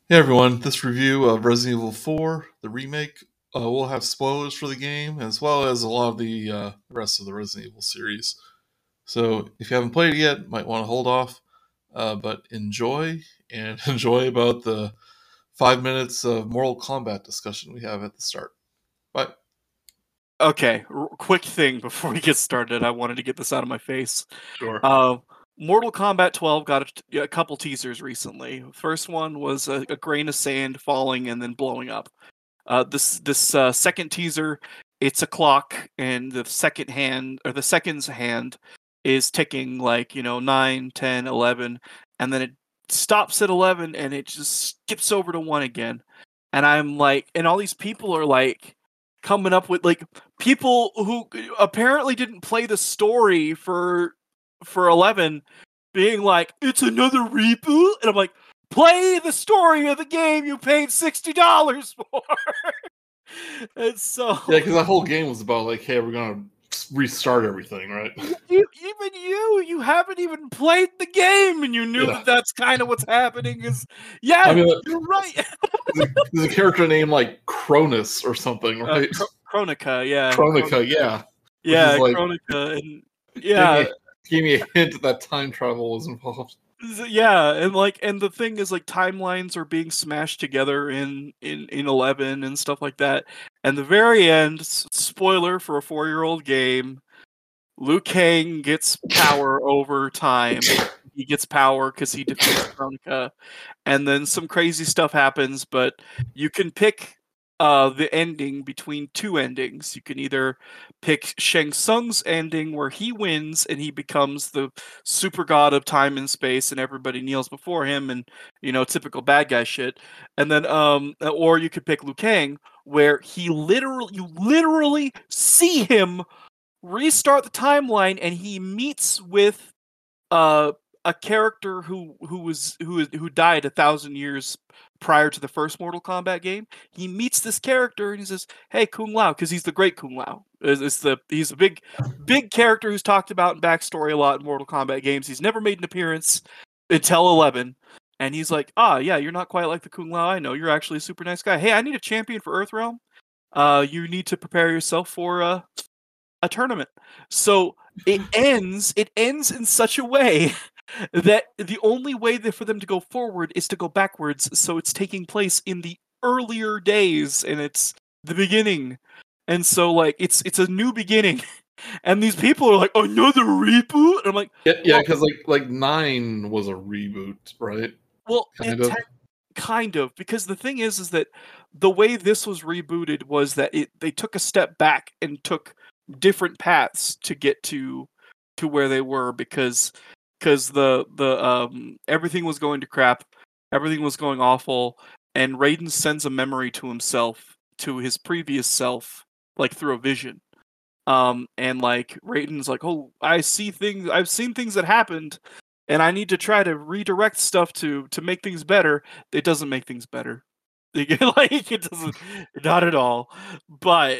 Hey everyone, this review of Resident Evil 4, the remake, will have spoilers for the game as well as a lot of the rest of the Resident Evil series. So if you haven't played it yet, might want to hold off, but enjoy and enjoy about the 5 minutes of Mortal Kombat discussion we have at the start. Bye. Okay, quick thing before we get started. I wanted to get this out of my face. Sure. Mortal Kombat 12 got a couple teasers recently. First one was a grain of sand falling and then blowing up. This second teaser, it's a clock, and the second's hand is ticking, like 9, 10, 11, and then it stops at 11 and it just skips over to 1 again. And I'm like, and all these people are like coming up with, like, people who apparently didn't play the story for 11 being like, it's another reboot, and I'm like, play the story of the game you paid $60 for. And so Yeah, because that whole game was about like, hey, we're gonna restart everything, right? you haven't even played the game, and you knew that that's kind of what's happening. I mean, you're right. there's a character named like Cronus or something, right? Kronika, yeah. Kronika, yeah. Yeah, like, Kronika, and yeah. Gave me a hint that time travel was involved. Yeah, and the thing is, like, timelines are being smashed together in 11 and stuff like that. And the very end, spoiler for a 4-year-old game, Liu Kang gets power over time. He gets power because he defeats Kronika, and then some crazy stuff happens. But you can pick the ending between two endings. You can either pick Shang Tsung's ending, where he wins and he becomes the super god of time and space, and everybody kneels before him, and typical bad guy shit. And then, or you could pick Liu Kang, where you literally see him restart the timeline, and he meets with a character who died 1,000 years prior to the first Mortal Kombat game. He meets this character and he says, "Hey, Kung Lao," because he's the great Kung Lao. He's a big character who's talked about in backstory a lot in Mortal Kombat games. He's never made an appearance until 11. And he's like, yeah, you're not quite like the Kung Lao I know. You're actually a super nice guy. Hey, I need a champion for Earthrealm. You need to prepare yourself for a tournament. So it ends in such a way that the only way for them to go forward is to go backwards. So it's taking place in the earlier days, and it's the beginning. And so, like, it's a new beginning. And these people are like, another reboot? And I'm like, yeah, because like 9 was a reboot, right? Well, kind of, because the thing is that the way this was rebooted was that they took a step back and took different paths to get to where they were, because the everything was going to crap, everything was going awful, and Raiden sends a memory to himself, to his previous self, like through a vision. And like Raiden's like, "Oh, I've seen things that happened, and I need to try to redirect stuff to make things better." It doesn't make things better. Like, it doesn't, not at all. But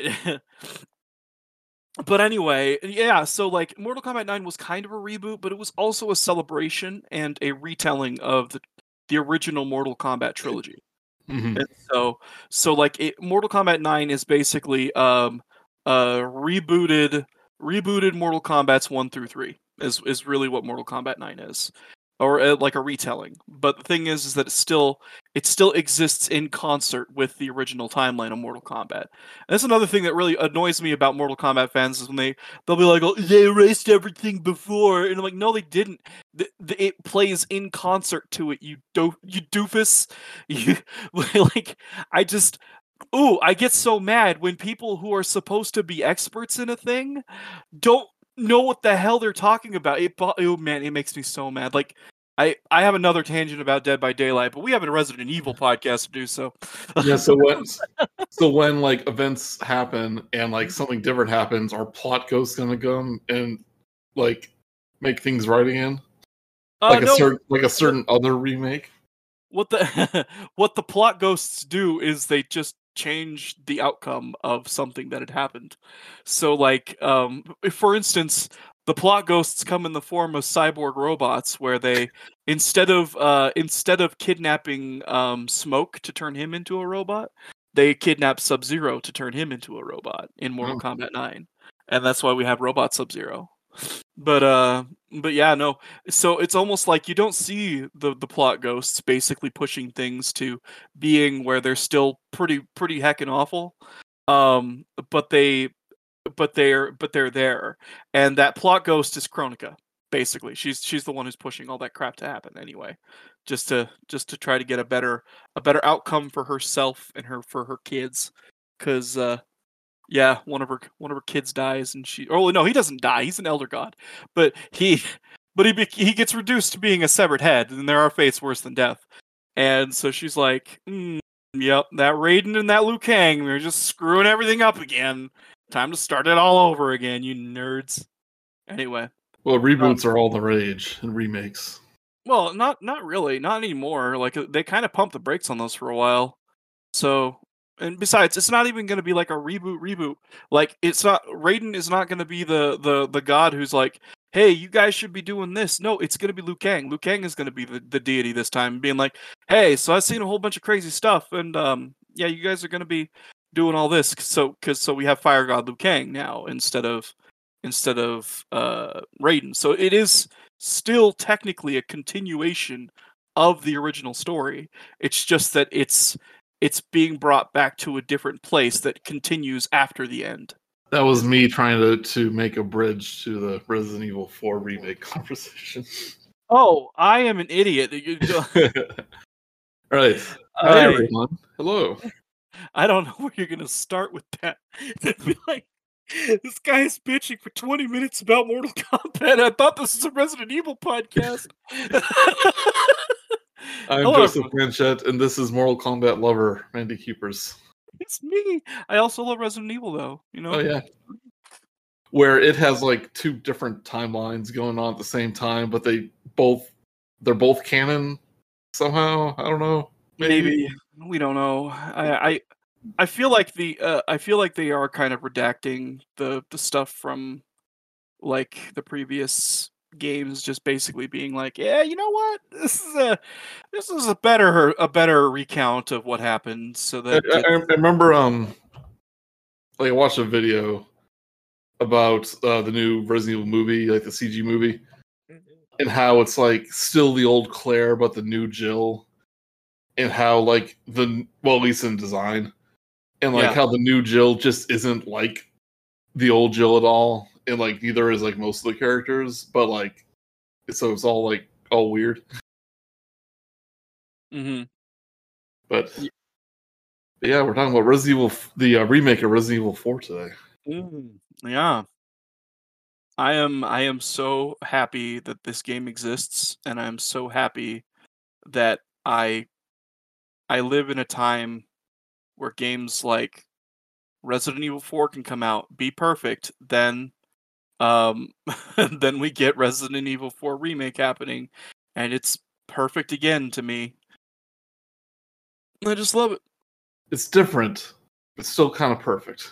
but anyway, yeah, so like Mortal Kombat 9 was kind of a reboot, but it was also a celebration and a retelling of the original Mortal Kombat trilogy. Mm-hmm. And so like Mortal Kombat 9 is basically rebooted Mortal Kombat's 1 through 3 is really what Mortal Kombat 9 is, or like a retelling. But the thing is that it still exists in concert with the original timeline of Mortal Kombat. And that's another thing that really annoys me about Mortal Kombat fans, is when they'll be like, "Oh, they erased everything before," and I'm like, "No, they didn't. It plays in concert to it. You doofus." You like, I get so mad when people who are supposed to be experts in a thing don't know what the hell they're talking about. Oh man, it makes me so mad. Like, I have another tangent about Dead by Daylight, but we have a Resident Evil podcast to do, so. Yeah, so when like events happen and like something different happens, our plot ghost's gonna come and like make things right again? Like a certain other remake? What the what the plot ghosts do is they just change the outcome of something that had happened. So, like, if, for instance, the plot ghosts come in the form of cyborg robots, where they instead of kidnapping Smoke to turn him into a robot, they kidnap Sub-Zero to turn him into a robot in Mortal Oh. Kombat 9, and that's why we have Robot Sub-Zero. But yeah, no. So it's almost like you don't see the plot ghosts basically pushing things to being where they're still pretty heckin' awful. Um, but they're there, and that plot ghost is Kronika. Basically, she's the one who's pushing all that crap to happen anyway, just to try to get a better outcome for herself and for her kids, because yeah, one of her kids dies, and she. Oh no, he doesn't die. He's an elder god, but he gets reduced to being a severed head, and there are fates worse than death. And so she's like, "Yep, that Raiden and that Liu Kang, they're just screwing everything up again. Time to start it all over again, you nerds." Anyway, Well, reboots are all the rage and remakes. well, not really, not anymore. Like they kind of pumped the brakes on those for a while. So, and besides, it's not even going to be like a reboot. Like it's not Raiden is not going to be the god who's like, "Hey, you guys should be doing this." No, it's going to be Liu Kang. Liu Kang is going to be the deity this time, being like, "Hey, so I've seen a whole bunch of crazy stuff, and yeah, you guys are going to be doing all this, so we have Fire God Liu Kang now instead of Raiden." So it is still technically a continuation of the original story. It's just that it's being brought back to a different place that continues after the end. That was me trying to make a bridge to the Resident Evil 4 remake conversation. Oh, I am an idiot. Right. Hi, I everyone. Hello. I don't know where you're gonna start with that. It'd be like, this guy is bitching for 20 minutes about Mortal Kombat. I thought this was a Resident Evil podcast. I'm Hello, Joseph everyone. Blanchett, and this is Mortal Kombat lover, Randy Keepers. It's me. I also love Resident Evil, though. You know. Oh, yeah. Where it has like two different timelines going on at the same time, but they're both canon somehow. I don't know. Maybe we don't know. I feel like I feel like they are kind of redacting the stuff from like the previous games, just basically being like, yeah, you know what, this is a better recount of what happened, so that I remember like I watched a video about the new Resident Evil movie, like the CG movie, and how it's like still the old Claire but the new Jill, and how like at least in design, and like yeah. how the new Jill just isn't like the old Jill at all, and like neither is like most of the characters, but like so it's all like all weird. Mm-hmm. But yeah, we're talking about Resident Evil, the remake of Resident Evil 4 today. Yeah. I am so happy that this game exists, and I'm so happy that I live in a time where games like Resident Evil 4 can come out, be perfect, then um then we get Resident Evil 4 remake happening, and it's perfect again to me. I just love it. It's different, but still kind of perfect.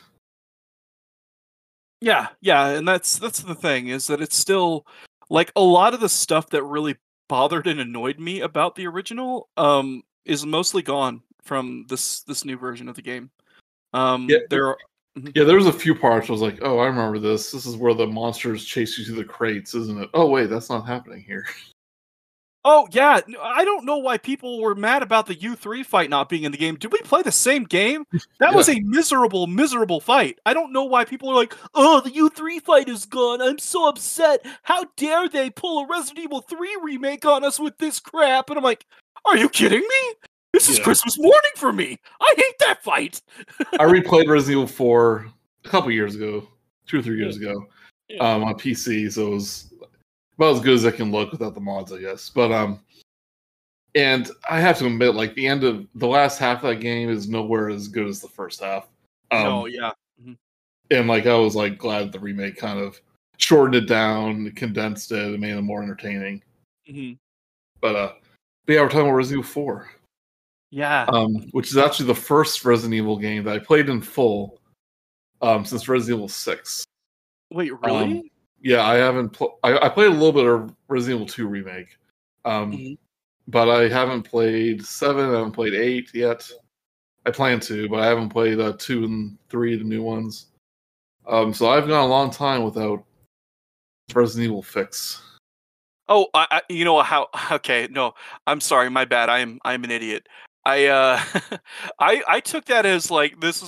Yeah, yeah, and that's the thing, is that it's still like a lot of the stuff that really bothered and annoyed me about the original is mostly gone from this new version of the game. Yeah, There are Mhm. yeah. There was a few parts I was like, "Oh, I remember this. This is where the monsters chase you through the crates, isn't it?" Oh, wait, that's not happening here. Oh yeah, I don't know why people were mad about the U3 fight not being in the game. Did we play the same game? That was Yeah. a miserable fight. I don't know why people are like, "Oh, the U3 fight is gone. I'm so upset. How dare they pull a Resident Evil 3 remake on us with this crap?" And I'm like, "Are you kidding me? This is Yeah. Christmas morning for me. I hate that fight." I replayed Resident Evil 4 a couple years ago, 2 or 3 years ago, Yeah. on PC, so it was about as good as it can look without the mods, I guess. But and I have to admit, like the end of the last half of that game is nowhere as good as the first half. No, yeah. Mhm. And like I was like glad the remake kind of shortened it down, condensed it, and made it more entertaining. Mhm. But yeah, we're talking about Resident Evil 4. Yeah. which is actually the first Resident Evil game that I played in full since Resident Evil 6. Wait, really? Yeah, I haven't. I played a little bit of Resident Evil 2 remake, Mhm. but I haven't played 7. I haven't played 8 yet. I plan to, but I haven't played 2 and 3, the new ones. So I've gone a long time without Resident Evil fix. Oh, you know how? Okay, no, I'm sorry, my bad. I'm an idiot. I I took that as like this is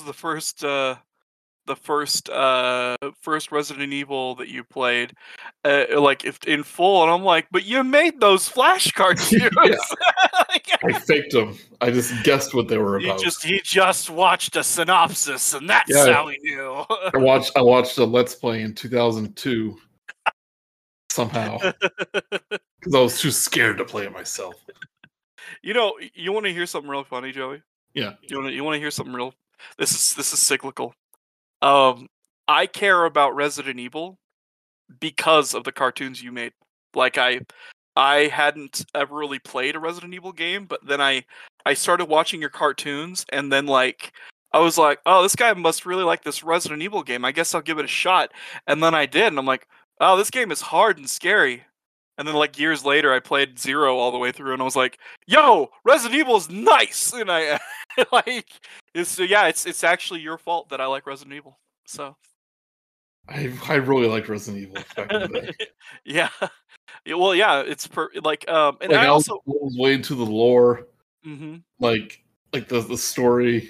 the first Resident Evil that you played, like if in full, and I'm like, but you made those Flash cartoons. Yeah, Like, I faked them. I just guessed what they were he about. just watched a synopsis, and that's Yeah, how he knew. I watched a Let's Play in 2002 somehow because I was too scared to play it myself. You know, you want to hear something real funny, Joey? Yeah. You want to hear something real? This is cyclical. I care about Resident Evil because of the cartoons you made. Like I hadn't ever really played a Resident Evil game, but then I started watching your cartoons, and then like I was like, oh, this guy must really like this Resident Evil game. I guess I'll give it a shot. And then I did, and I'm like, oh, this game is hard and scary. And then like years later, I played Zero all the way through, and I was like, yo, Resident Evil is nice. And I like it's actually your fault that I like Resident Evil. So I really liked Resident Evil back in the day. yeah. Yeah, well, yeah, it's like and Like I I was, also way into the lore, mhm. like the story.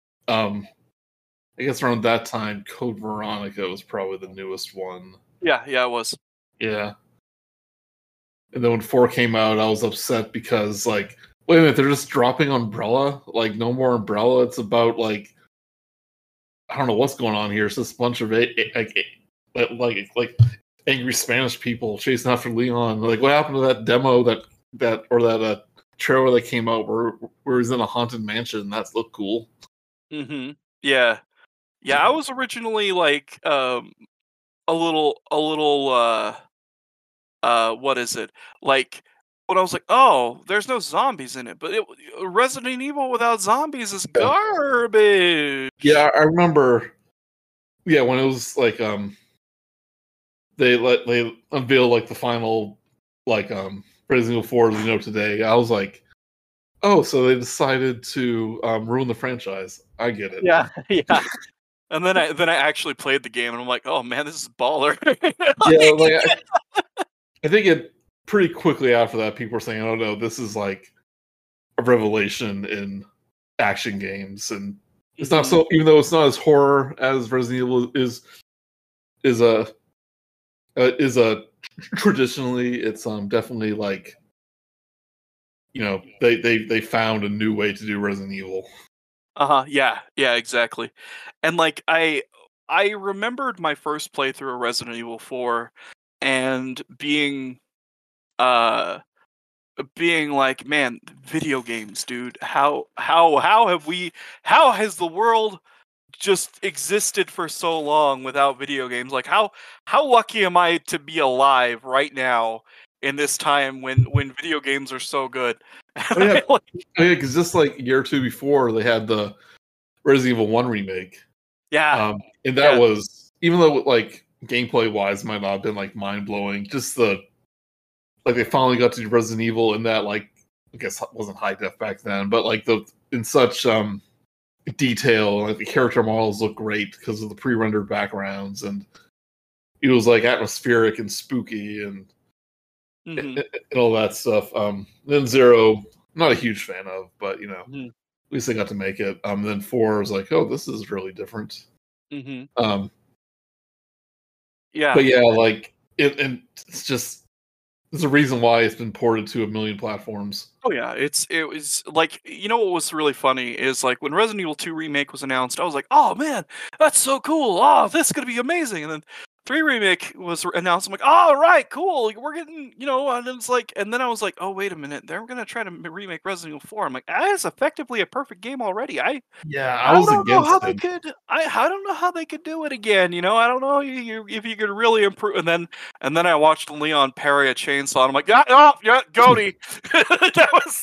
I guess around that time, Code Veronica was probably the newest one. Yeah, it was. Yeah. And then when 4 came out, I was upset because, like, wait a minute, they're just dropping Umbrella? Like, no more Umbrella? It's about, like, I don't know what's going on here. It's just a bunch of, like angry Spanish people chasing after Leon. Like, what happened to that demo that trailer that came out where he's in a haunted mansion? That looked cool. Mhm. Yeah. Yeah, I was originally like a little what is it? Like when I was like, "Oh, there's no zombies in it." But Resident Evil without zombies is Yeah. garbage. Yeah, I remember. Yeah, when it was like they unveiled like the final like Resident Evil 4 as we know today. I was like, oh, so they decided to ruin the franchise. I get it. Yeah, yeah. And then I actually played the game, and I'm like, "Oh man, this is baller." Yeah, Like, like I think it pretty quickly after that, people were saying, "Oh no, this is like a revelation in action games," and it's not mhm. so. Even though it's not as horror as Resident Evil is a traditionally, it's definitely like they found a new way to do Resident Evil. Uh-huh, yeah, exactly. And, like, I remembered my first playthrough of Resident Evil 4 and uh, being like, "Man, video games, dude, how has the world just existed for so long without video games? Like, how lucky am I to be alive right now in this time when video games are so good?" Oh yeah, Like, because just like a year or two before, they had the Resident Evil 1 remake. yeah, And that yeah. was, even though like gameplay wise might not have been like mind blowing, just like they finally got to do Resident Evil in that, like, I guess it wasn't high def back then, but like in such detail, like the character models look great because of the pre-rendered backgrounds, and it was like atmospheric and spooky and Mhm, all that stuff. Then Zero, not a huge fan of, but mhm, at least they got to make it. Then 4 was like, oh, this is really different. mhm. Um, Yeah. but yeah, like and it's just there's a reason why it's been ported to a million platforms. Oh yeah, it was like what was really funny is like when Resident Evil 2 remake was announced, I was like, "Oh man, that's so cool! Oh, this is gonna be amazing!" And then 3 remake was announced. I'm like, "Oh right, cool! Like, we're getting And it's like, and then I was like, "Oh wait a minute, they're gonna try to remake Resident Evil 4." I'm like, "That is effectively a perfect game already." Yeah, I I was don't know how against they it. could. I don't know how they could do it again. I don't know if you could really improve. And then I watched Leon parry a chainsaw, and I'm like, yeah, oh yeah, Goaty. That was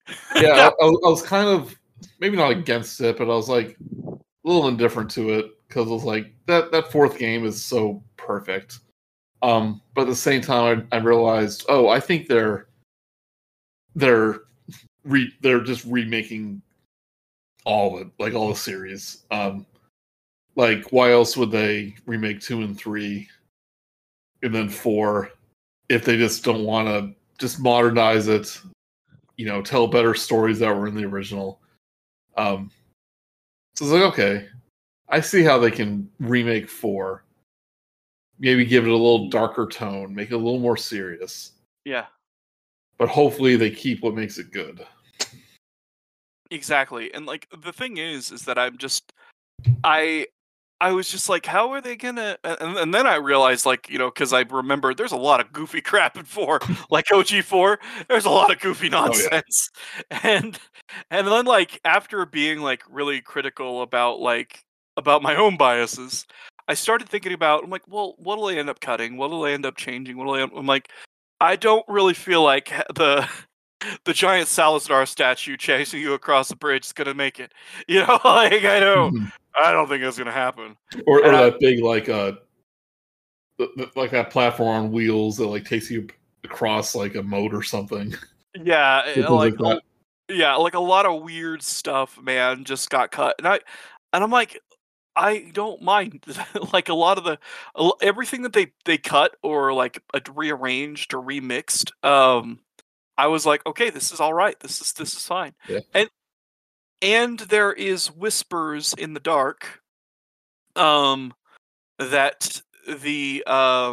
Yeah, Yeah. I was kind of maybe not against it, but I was like a little indifferent to it because I was like that fourth game is so perfect. But at the same time, I realized, oh, I think they're they're just remaking all of it, like all the series. Like why else would they remake 2 and 3 and then 4 if they just don't want to just modernize it, tell better stories that were in the original. Um, so it's like, okay, I see how they can remake 4, maybe give it a little darker tone, make it a little more serious, Yeah. but hopefully they keep what makes it good. Exactly. And like the thing is that I I was just like, how are they gonna? And then I realized, like, because I remember there's a lot of goofy crap in 4, like OG4. There's a lot of goofy Oh yeah. nonsense, and and then like after being like really critical about my own biases, I started thinking about. I'm like, well, what'll they end up cutting? What'll they end up changing? I'm like, I don't really feel like the giant Salazar statue chasing you across the bridge is gonna make it. Like Mhm. I don't think that's gonna happen. Or And that big like like that platform on wheels that like takes you across like a moat or something. yeah, It feels like that. yeah, like a lot of weird stuff, man, just got cut. And I'm like, I don't mind like a lot of everything that they cut or like rearranged or remixed. I was like, okay, this is all right. This is fine. Yeah. And there is whispers in the dark um that the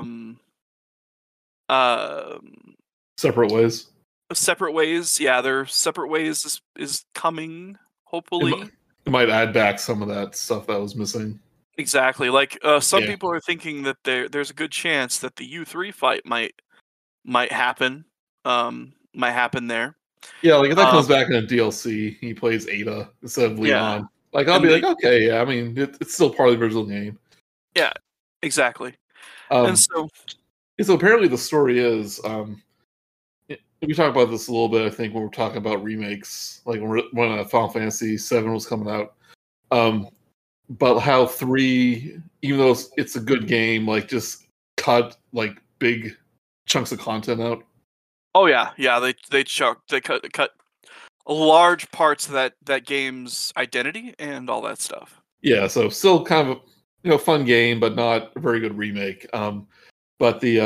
um Separate ways. separate ways, yeah, their separate ways is coming, It, hopefully. it might add back some of that stuff that was missing. Exactly. Like some Yeah. people are thinking that there's a good chance that the U3 fight might happen. Might happen there. Yeah, like if that Um comes back in a DLC, he plays Ada instead of yeah. Leon. Like I'll And be like, okay, yeah. I mean, it's still part of the original game. yeah, exactly. And Um, so so apparently the story is, we talked about this a little bit. I think when we're talking about remakes, like when Final Fantasy VII was coming out, um, but how 3, even though it's a good game, like just cut like big chunks of content out. oh yeah, yeah, they cut large parts of that game's identity and all that stuff. Yeah, so still kind of a fun game, but not a very good remake. But the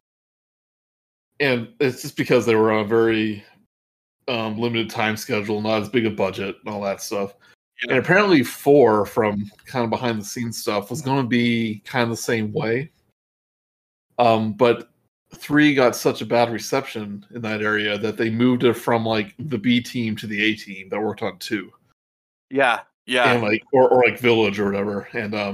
and it's just because they were on a very limited time schedule, not as big a budget, and all that stuff. Yeah. And apparently, 4 from kind of behind the scenes stuff was going to be kind of the same way. But 3 got such a bad reception in that area that they moved it from like the B team to the A team that worked on 2, Yeah. Yeah. and like or like Village or whatever,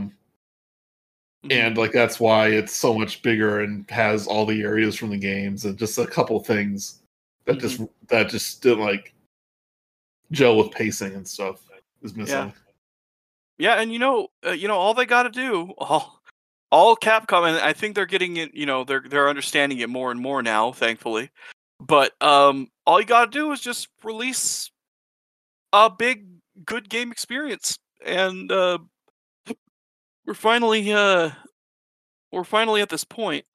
Mhm. and like that's why it's so much bigger and has all the areas from the games and just a couple of things that Mhm. just didn't like gel with pacing and stuff is Yeah. missing. Yeah, and all they got to do, all Capcom, and I think they're getting it. They're understanding it more and more now, thankfully. But all you got to do is just release a big, good game experience, and we're finally uh we're finally at this point.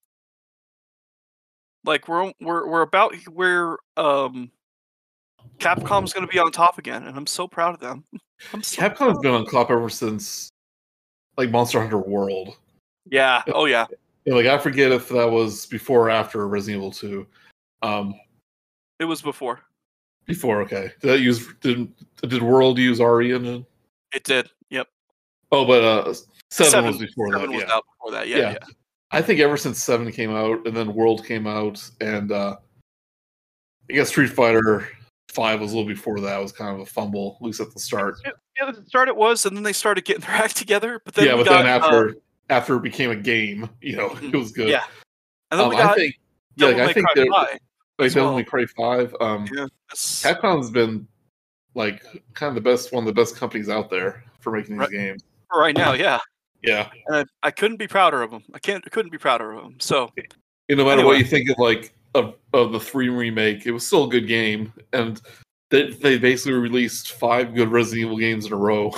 Like we're about where Capcom's going to be on top again, and I'm so proud of them. I'm so Capcom's proud. been on top ever since like Monster Hunter World. Yeah. Oh yeah. And, like I forget if that was before or after Resident Evil 2. It was before. Before, okay. Did World use RE engine? It did. Yep. Oh, but 7 was 7 before that. 7 was Yeah, out before that, yeah, yeah. yeah. I think ever since 7 came out, and then World came out, and I guess Street Fighter 5 was a little before that. It was kind of a fumble, at least at the start. Yeah, at the start it was, and then they started getting their act together, but then Yeah, we but got, then after it became a game, it was good. yeah, and then we I got think yeah, Devil like, I May think Cry they're 5 like as Devil well. May Cry 5. Yeah, that's Capcom's been like kind of one of the best companies out there for making these right games. for right now, yeah, Yeah, and I couldn't be prouder of them. I couldn't be prouder of them. So, no matter what anyway, you think of like of the 3 remake, it was still a good game, and They basically released 5 good Resident Evil games in a row,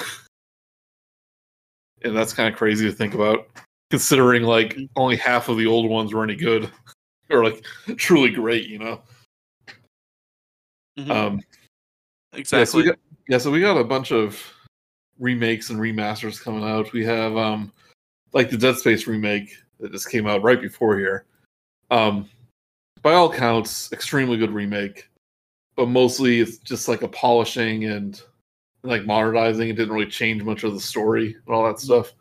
and that's kind of crazy to think about, considering like only half of the old ones were any good or like truly great. Mm-hmm. Yeah, Exactly. so we got a bunch of remakes and remasters coming out. We have like the Dead Space remake that just came out right before here. Um, by all counts, extremely good remake, but mostly it's just like a polishing and like modernizing. It didn't really change much of the story and all that stuff.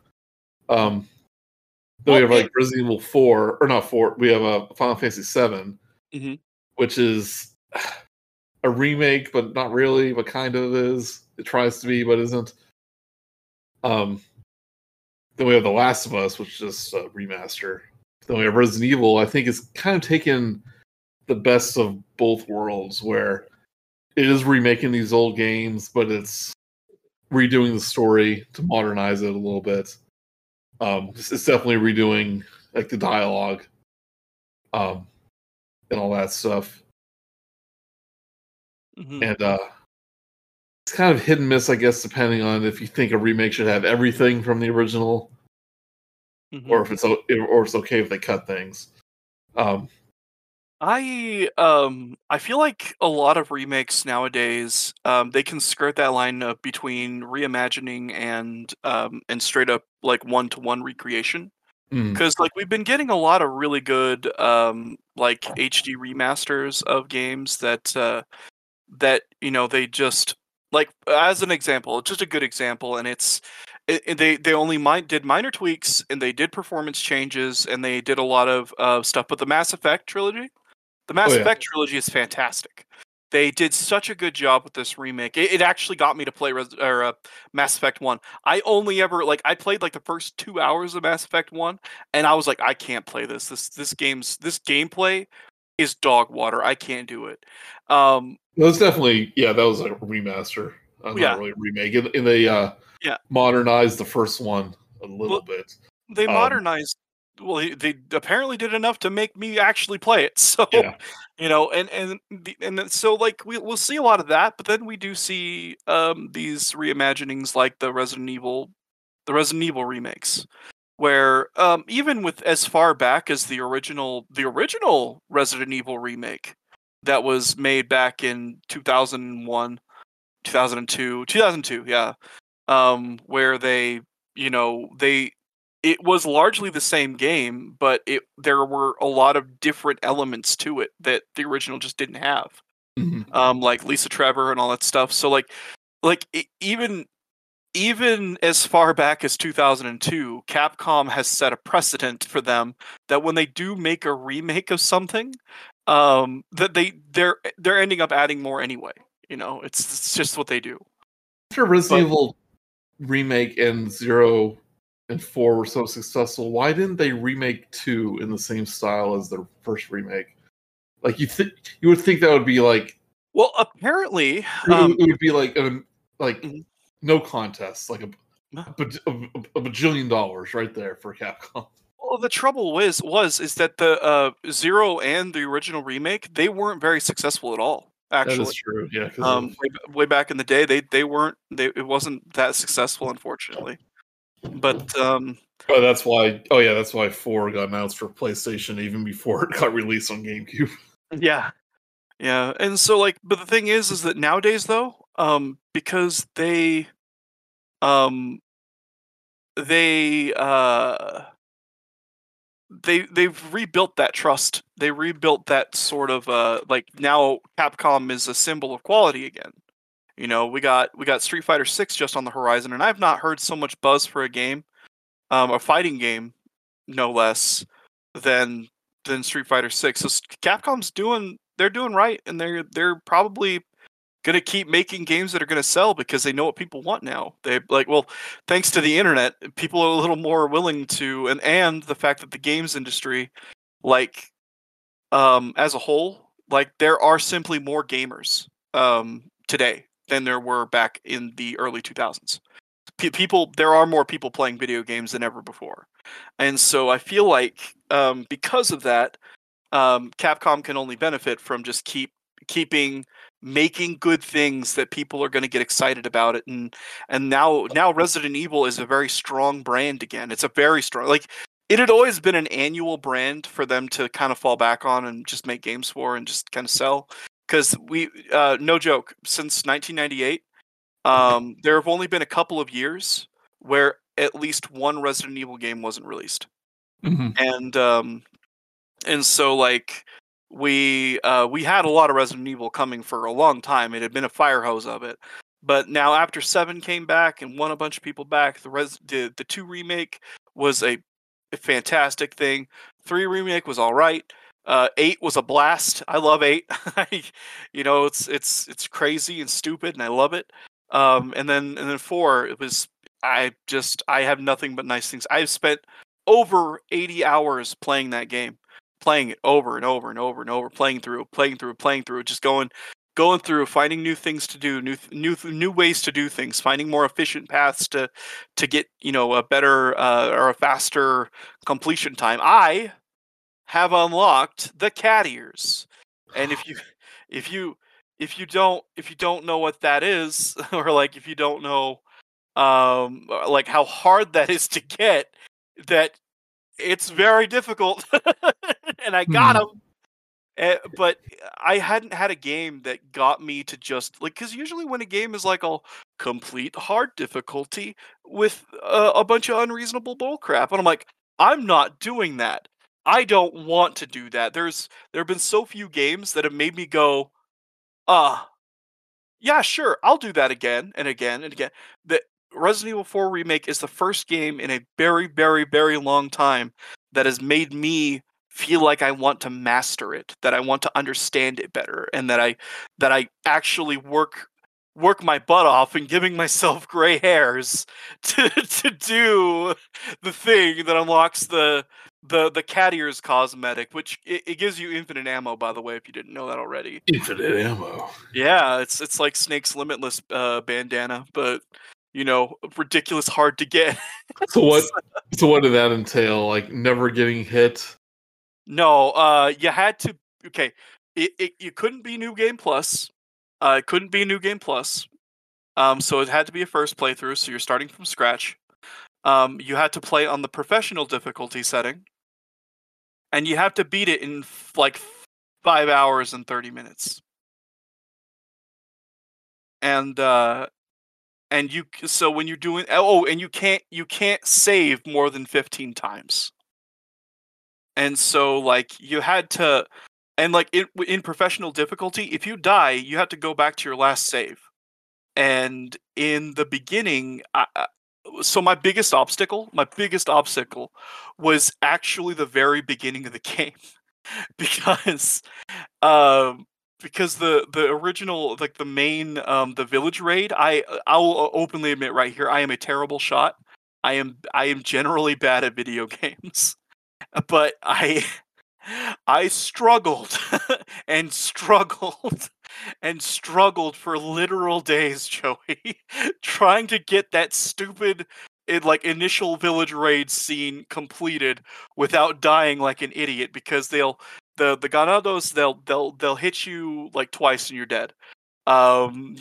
Then we have like Resident Evil 4, or not 4. We have a Final Fantasy 7, which is a remake, but not really, but kind of is. It tries to be, but isn't. Then we have The Last of Us, which is just a remaster. Then we have Resident Evil. I think it's kind of taken the best of both worlds, where it is remaking these old games, but it's redoing the story to modernize it a little bit. It's definitely redoing like the dialogue, and all that stuff. And it's kind of hit and miss, I guess, depending on if you think a remake should have everything from the original, or if it's okay if they cut things. I feel like a lot of remakes nowadays, they can skirt that line of between reimagining and straight up like one-to-one recreation. Because like we've been getting a lot of really good like HD remasters of games that they just like, as an example, just a good example, and they only did minor tweaks, and they did performance changes, and they did a lot of stuff. But the Mass Effect trilogy. The Mass Effect trilogy is fantastic. They did such a good job with this remake. It actually got me to play Mass Effect 1. I only ever I played like the first 2 hours of Mass Effect 1, and I was like, I can't play this. This gameplay is dog water. I can't do it. That's definitely that was a remaster, not really a remake. And they modernized the first one a little bit. They modernized. Well, they apparently did enough to make me actually play it. So, and so like we'll see a lot of that, but then we do see these reimaginings like the Resident Evil remakes, where even with as far back as the original Resident Evil remake that was made back in 2001, 2002, yeah, where they it was largely the same game, but there were a lot of different elements to it that the original just didn't have. Like Lisa Trevor and all that stuff. So even as far back as 2002, Capcom has set a precedent for them that when they do make a remake of something, that they're ending up adding more anyway. It's just what they do. After Resident Evil remake and 0 and 4 were so successful, why didn't they remake 2 in the same style as their first remake? Like you would think that would be like. Well, apparently, it would be like no contest, like a bajillion dollars right there for Capcom. Well, the trouble is that the 0 and the original remake, they weren't very successful at all. Actually, that is true. Yeah, way back in the day, they weren't. It wasn't that successful, unfortunately. But that's why. Oh yeah, that's why 4 got announced for PlayStation even before it got released on GameCube. Yeah, and so but the thing is that nowadays though, because they've rebuilt that trust. They rebuilt that sort of now Capcom is a symbol of quality again. We got Street Fighter 6 just on the horizon, and I've not heard so much buzz for a game, a fighting game, no less, than Street Fighter 6. So Capcom's doing right, and they're probably gonna keep making games that are gonna sell because they know what people want now. They thanks to the internet, people are a little more willing to, and the fact that the games industry, as a whole, there are simply more gamers today than there were back in the early 2000s. There are more people playing video games than ever before, and so I feel like because of that, Capcom can only benefit from just keeping making good things that people are going to get excited about it, and now Resident Evil is a very strong brand again. It's a very strong, like, it had always been an annual brand for them to kind of fall back on and just make games for and just kind of sell. Because no joke, since 1998, there have only been a couple of years where at least one Resident Evil game wasn't released. Mm-hmm. And so, like, we had a lot of Resident Evil coming for a long time. It had been a fire hose of it. But now after 7 came back and won a bunch of people back, the 2 remake was a fantastic thing. 3 remake was all right. 8 was a blast. I love 8. It's crazy and stupid, and I love it. And then 4, it was I have nothing but nice things. I've spent over 80 hours playing that game, playing it over and over and over and over, playing through, just going through, finding new things to do, new ways to do things, finding more efficient paths to get a better or a faster completion time. I have unlocked the cat ears, and if you don't know what that is, or like if you don't know like how hard that is to get, that it's very difficult. And I got him. But I hadn't had a game that got me to just like, because usually when a game is like a complete hard difficulty with a bunch of unreasonable bullcrap, and I'm like, I'm not doing that. I don't want to do that. There have been so few games that have made me go, yeah, sure, I'll do that again and again and again. The Resident Evil 4 Remake is the first game in a very, very, very long time that has made me feel like I want to master it, that I want to understand it better, and that I actually work my butt off and giving myself gray hairs to do the thing that unlocks the cat ears cosmetic, which it gives you infinite ammo, by the way, if you didn't know that already. Infinite ammo. Yeah, it's like Snake's Limitless bandana, but ridiculous hard to get. So what did that entail? Like never getting hit? No, you had to. Okay, you couldn't be New Game Plus. It couldn't be New Game Plus. So it had to be a first playthrough. So you're starting from scratch. You had to play on the professional difficulty setting, and you have to beat it in like 5 hours and 30 minutes. And so when you're doing and you can't save more than 15 times. And so like you had to, and like in professional difficulty, if you die, you have to go back to your last save. And in the beginning, so my biggest obstacle was actually the very beginning of the game. because the original, like the main the village raid, I'll openly admit right here, I am a terrible shot. I am generally bad at video games. But I struggled and struggled and struggled for literal days, Joey, trying to get that stupid initial village raid scene completed without dying like an idiot, because the ganados, they'll hit you like twice and you're dead. And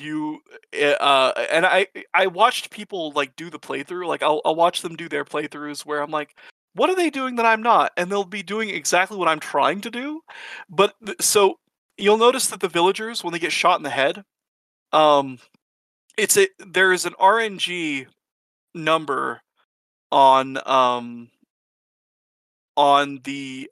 I watched people like do the playthrough, like I'll watch them do their playthroughs where I'm like, what are they doing that I'm not? And they'll be doing exactly what I'm trying to do. But so you'll notice that the villagers, when they get shot in the head, there is an RNG number on the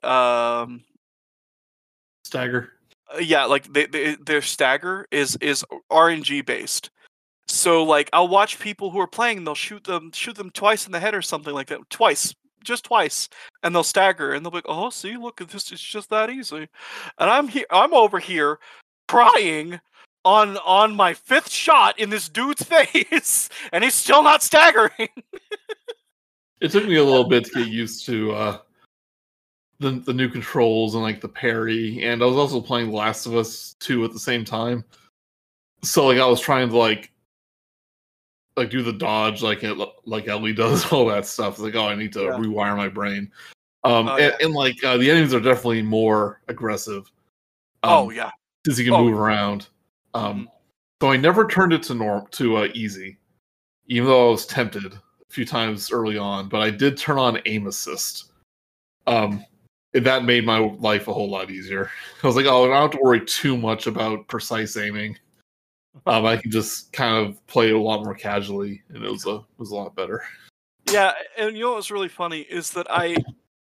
Stagger. Yeah, like their stagger is RNG based. So like I'll watch people who are playing, they'll shoot them twice in the head or something like that. Just twice, and they'll stagger, and they'll be like, "Oh, see, look at this! It's just that easy." And I'm over here crying on my 5th shot in this dude's face, and he's still not staggering. It took me a little bit to get used to the new controls and like the parry, and I was also playing Last of Us 2 at the same time. So like I was trying to like do the dodge like Ellie does, all that stuff. It's like, oh, I need to rewire my brain. And like the enemies are definitely more aggressive. Because you can move around. So I never turned it to easy, even though I was tempted a few times early on. But I did turn on aim assist. And that made my life a whole lot easier. I was like, oh, I don't have to worry too much about precise aiming. I can just kind of play it a lot more casually, and it was a lot better. Yeah, and you know what's really funny is that I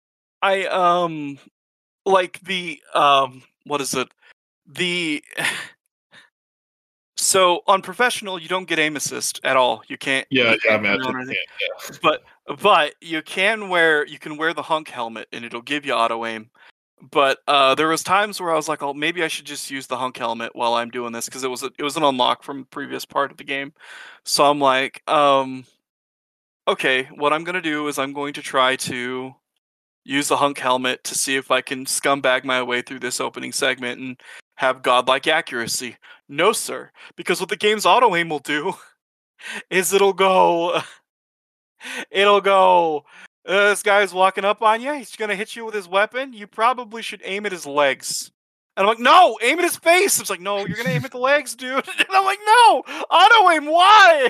like the what is it? The so on professional you don't get aim assist at all. You can't. Yeah, You yeah, can't turn it Magic on or anything. can't. But you can wear the hunk helmet and it'll give you auto aim. But there was times where I was like, oh, maybe I should just use the hunk helmet while I'm doing this because it was an unlock from a previous part of the game. So I'm like, okay, what I'm gonna do is I'm going to try to use the hunk helmet to see if I can scumbag my way through this opening segment and have godlike accuracy. No, sir, because what the game's auto aim will do is it'll go. This guy's walking up on you. He's gonna hit you with his weapon. You probably should aim at his legs. And I'm like, no, aim at his face. It's like, no, you're gonna aim at the legs, dude. And I'm like, no, auto aim. Why?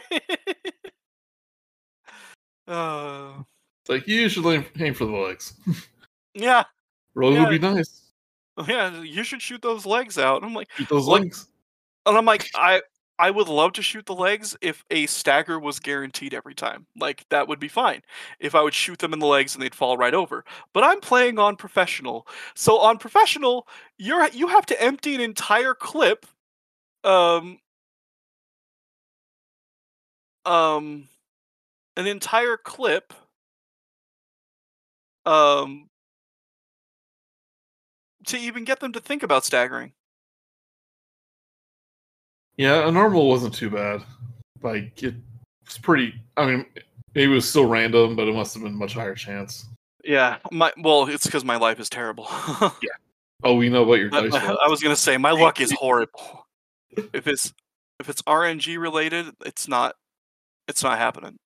It's like you should aim for the legs. Yeah, Really would be nice. yeah. You should shoot those legs out. And I'm like, Shoot those look, legs. and I'm like, I would love to shoot the legs if a stagger was guaranteed every time. Like that would be fine. If I would shoot them in the legs and they'd fall right over. But I'm playing on professional. So on professional, you have to empty an entire clip um an entire clip um to even get them to think about staggering. Yeah, a normal wasn't too bad. Like it was pretty. I mean, maybe it was still random, but it must have been a much higher chance. Yeah, it's because my life is terrible. Yeah. Oh, we know about your dice roll. I was gonna say my luck is horrible. If it's RNG related, it's not happening.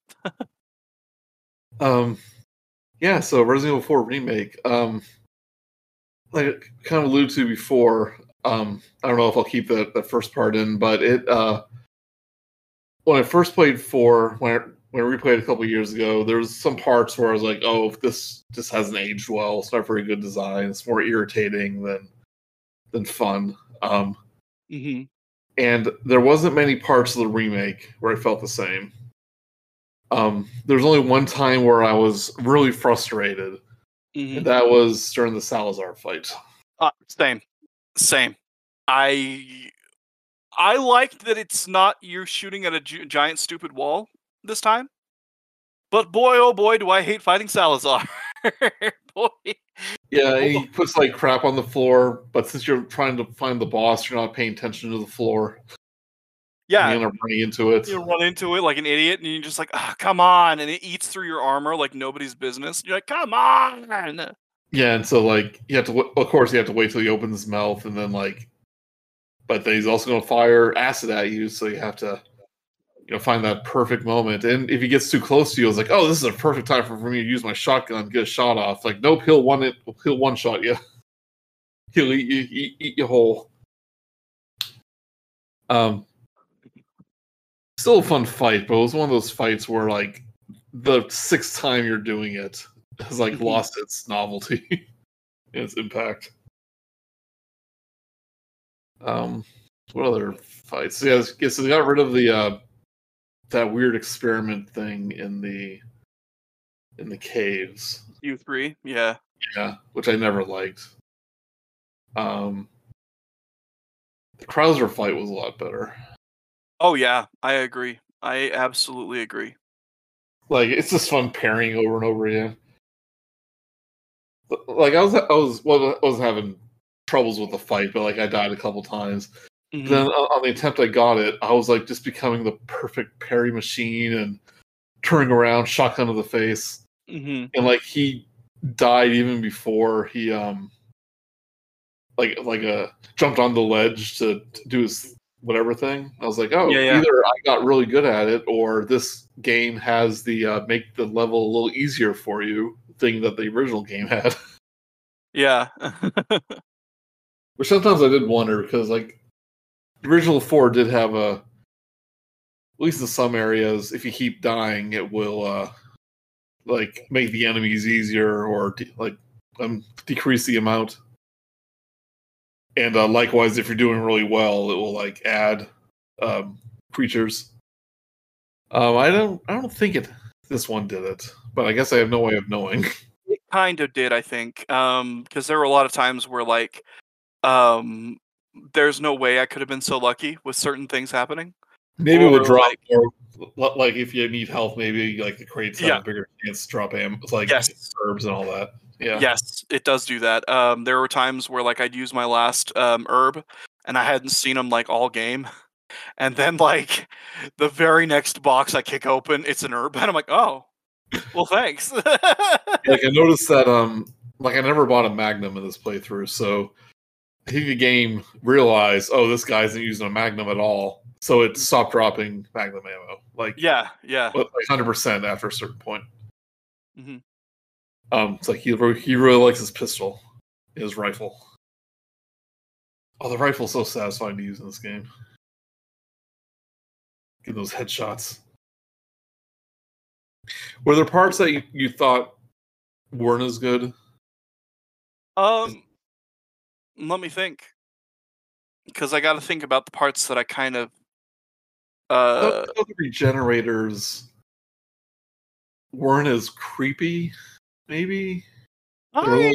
Yeah, so Resident Evil 4 remake. Like I kind of alluded to before, I don't know if I'll keep that first part in, but it when I first played 4, when I replayed a couple years ago, there was some parts where I was like, oh, this just hasn't aged well. It's not very good design. It's more irritating than fun. And there wasn't many parts of the remake where I felt the same. There's only one time where I was really frustrated, and that was during the Salazar fight. Same. I liked that it's not you shooting at a giant stupid wall this time. But boy, oh boy, do I hate fighting Salazar. Boy. Yeah, he puts like crap on the floor, but since you're trying to find the boss, you're not paying attention to the floor. Yeah, you're gonna run into it. You run into it like an idiot, and you're just like, oh, "Come on!" And it eats through your armor like nobody's business. You're like, "Come on!" Yeah, and so like you have to, of course, you have to wait till he opens his mouth, and then like, but then he's also gonna fire acid at you, so you have to, find that perfect moment. And if he gets too close to you, it's like, oh, this is a perfect time for me to use my shotgun and get a shot off. Like, nope, he'll one shot you. He'll eat you whole. Still a fun fight, but it was one of those fights where like the sixth time you're doing it has like lost its novelty and its impact. What other fights? Yeah, so they got rid of the that weird experiment thing in the caves. U3, yeah. Yeah, which I never liked. The Krauser fight was a lot better. Oh yeah, I agree. I absolutely agree. Like it's just fun pairing over and over again. Like I was having troubles with the fight, but like I died a couple times. Then on the attempt I got it, I was like just becoming the perfect parry machine and turning around, shotgun to the face, and like he died even before he jumped on the ledge to do his whatever thing. I was like, oh, either I got really good at it, or this game has the make the level a little easier for you thing that the original game had. Yeah. Which sometimes I did wonder because like the original 4 did have at least in some areas, if you keep dying, it will like make the enemies easier or decrease the amount. And likewise, if you're doing really well, it will like add creatures. I don't think this one did it, but I guess I have no way of knowing. It kind of did, I think, because there were a lot of times where like there's no way I could have been so lucky with certain things happening. Maybe it would drop like, more, like if you need health, maybe like the crates have a bigger chance to drop like herbs and all that. Yeah. Yes, it does do that. There were times where like I'd use my last herb and I hadn't seen them like all game. And then like the very next box I kick open, it's an herb, and I'm like, oh, well, thanks. Like I noticed that like I never bought a Magnum in this playthrough, so I think the game realized, oh, this guy isn't using a Magnum at all, so it stopped dropping Magnum ammo. Like yeah, but like 100% after a certain point. Mm-hmm. It's like he really likes his pistol, his rifle. Oh, the rifle's so satisfying to use in this game. Get those headshots. Were there parts that you thought weren't as good? Let me think, because I got to think about the parts that I kind of. The regenerators weren't as creepy. Maybe. The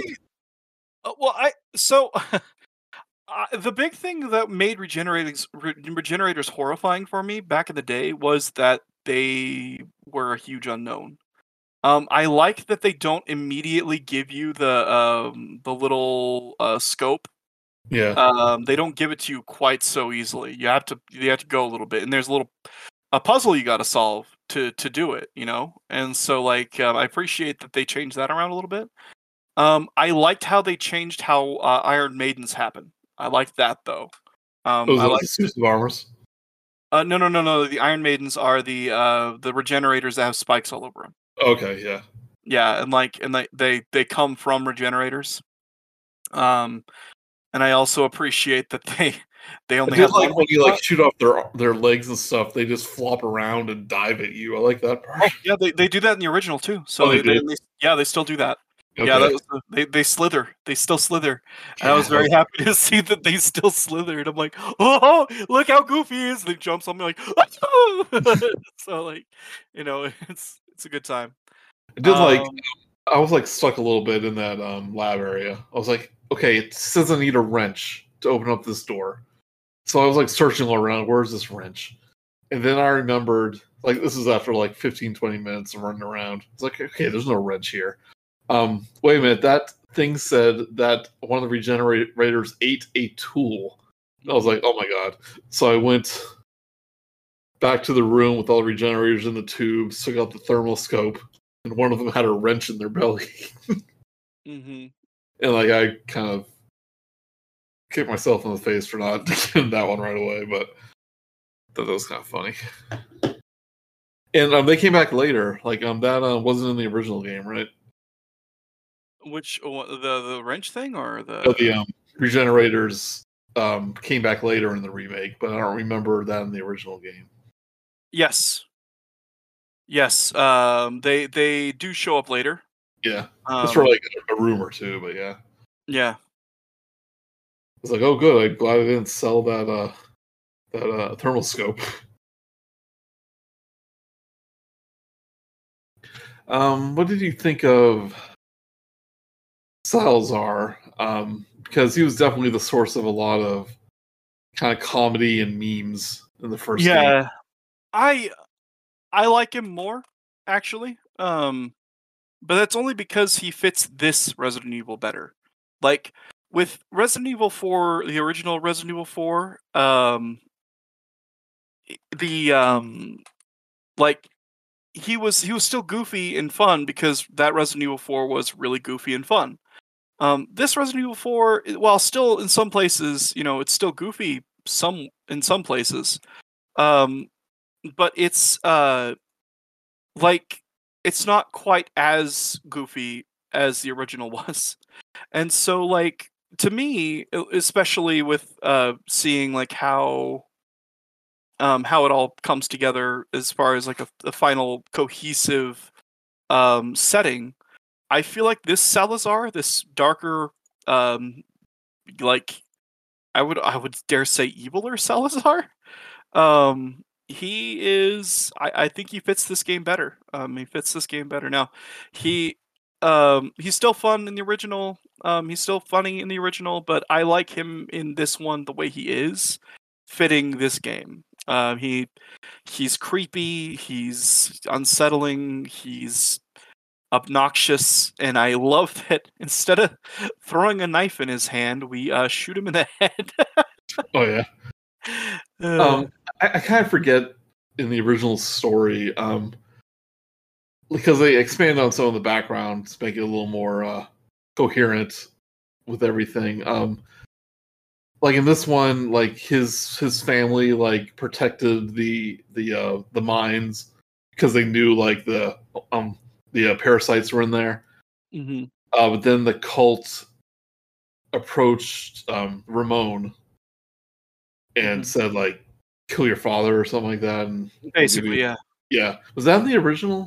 big thing that made regenerators horrifying for me back in the day was that they were a huge unknown. I like that they don't immediately give you the little scope. Yeah. They don't give it to you quite so easily. You have to go a little bit, and there's a puzzle you got to solve to do it, you know. And so like I appreciate that they changed that around a little bit. I liked how they changed how Iron Maidens happen. I liked that though. I like the suits of armors. No. The Iron Maidens are the regenerators that have spikes all over them. Okay, yeah. Yeah, and they come from regenerators. And I also appreciate that they only have like when you like shoot off their legs and stuff, they just flop around and dive at you. I like that part. Oh, yeah, they do that in the original too. So they still do that. Okay. Yeah, that was they slither. They still slither. And I was very happy to see that they still slithered. I'm like, oh, look how goofy he is. And he jumps on me like, so like, you know, it's a good time. I did I was like stuck a little bit in that lab area. I was like, okay, it says I need a wrench to open up this door. So I was like searching around, where's this wrench? And then I remembered, like, this is after like 15, 20 minutes of running around. It's like, okay, there's no wrench here. Wait a minute, that thing said that one of the regenerators ate a tool. I was like, oh my god. So I went back to the room with all the regenerators in the tubes, took out the thermal scope, and one of them had a wrench in their belly. Mm-hmm. And like I kind of kicked myself in the face for not getting that one right away, but that was kind of funny. And they came back later. Like that wasn't in the original game, right? Which the wrench thing or the regenerators came back later in the remake, but I don't remember that in the original game. Yes. They do show up later. Yeah, it's for like a rumor too, but yeah. Yeah. It's like, oh, good. I'm glad I didn't sell that thermal scope. What did you think of Salazar? Because he was definitely the source of a lot of kind of comedy and memes in the first game. Yeah, I like him more actually. But that's only because he fits this Resident Evil better. Like with Resident Evil 4, the original Resident Evil 4, like he was still goofy and fun because that Resident Evil 4 was really goofy and fun. This Resident Evil 4, while still in some places, you know, it's still goofy in some places. But it's like it's not quite as goofy as the original was. And so like to me, especially with seeing like how it all comes together as far as like a final cohesive setting, I feel like this Salazar, this darker, um, like I would dare say eviler Salazar. He is. I think he fits this game better. He fits this game better. Now, he he's still fun in the original. He's still funny in the original, but I like him in this one the way he is, fitting this game. He's creepy. He's unsettling. He's obnoxious, and I love that instead of throwing a knife in his hand, we shoot him in the head. Oh yeah. Uh, I kind of forget in the original story, because they expand on some of the background to make it a little more coherent with everything. Like in this one, like his family like protected the mines because they knew like the parasites were in there. mhm. But then the cult approached Ramon and Mhm. said like, "Kill your father" or something like that, and we'll give Basically, you. yeah. Yeah, was that in the original?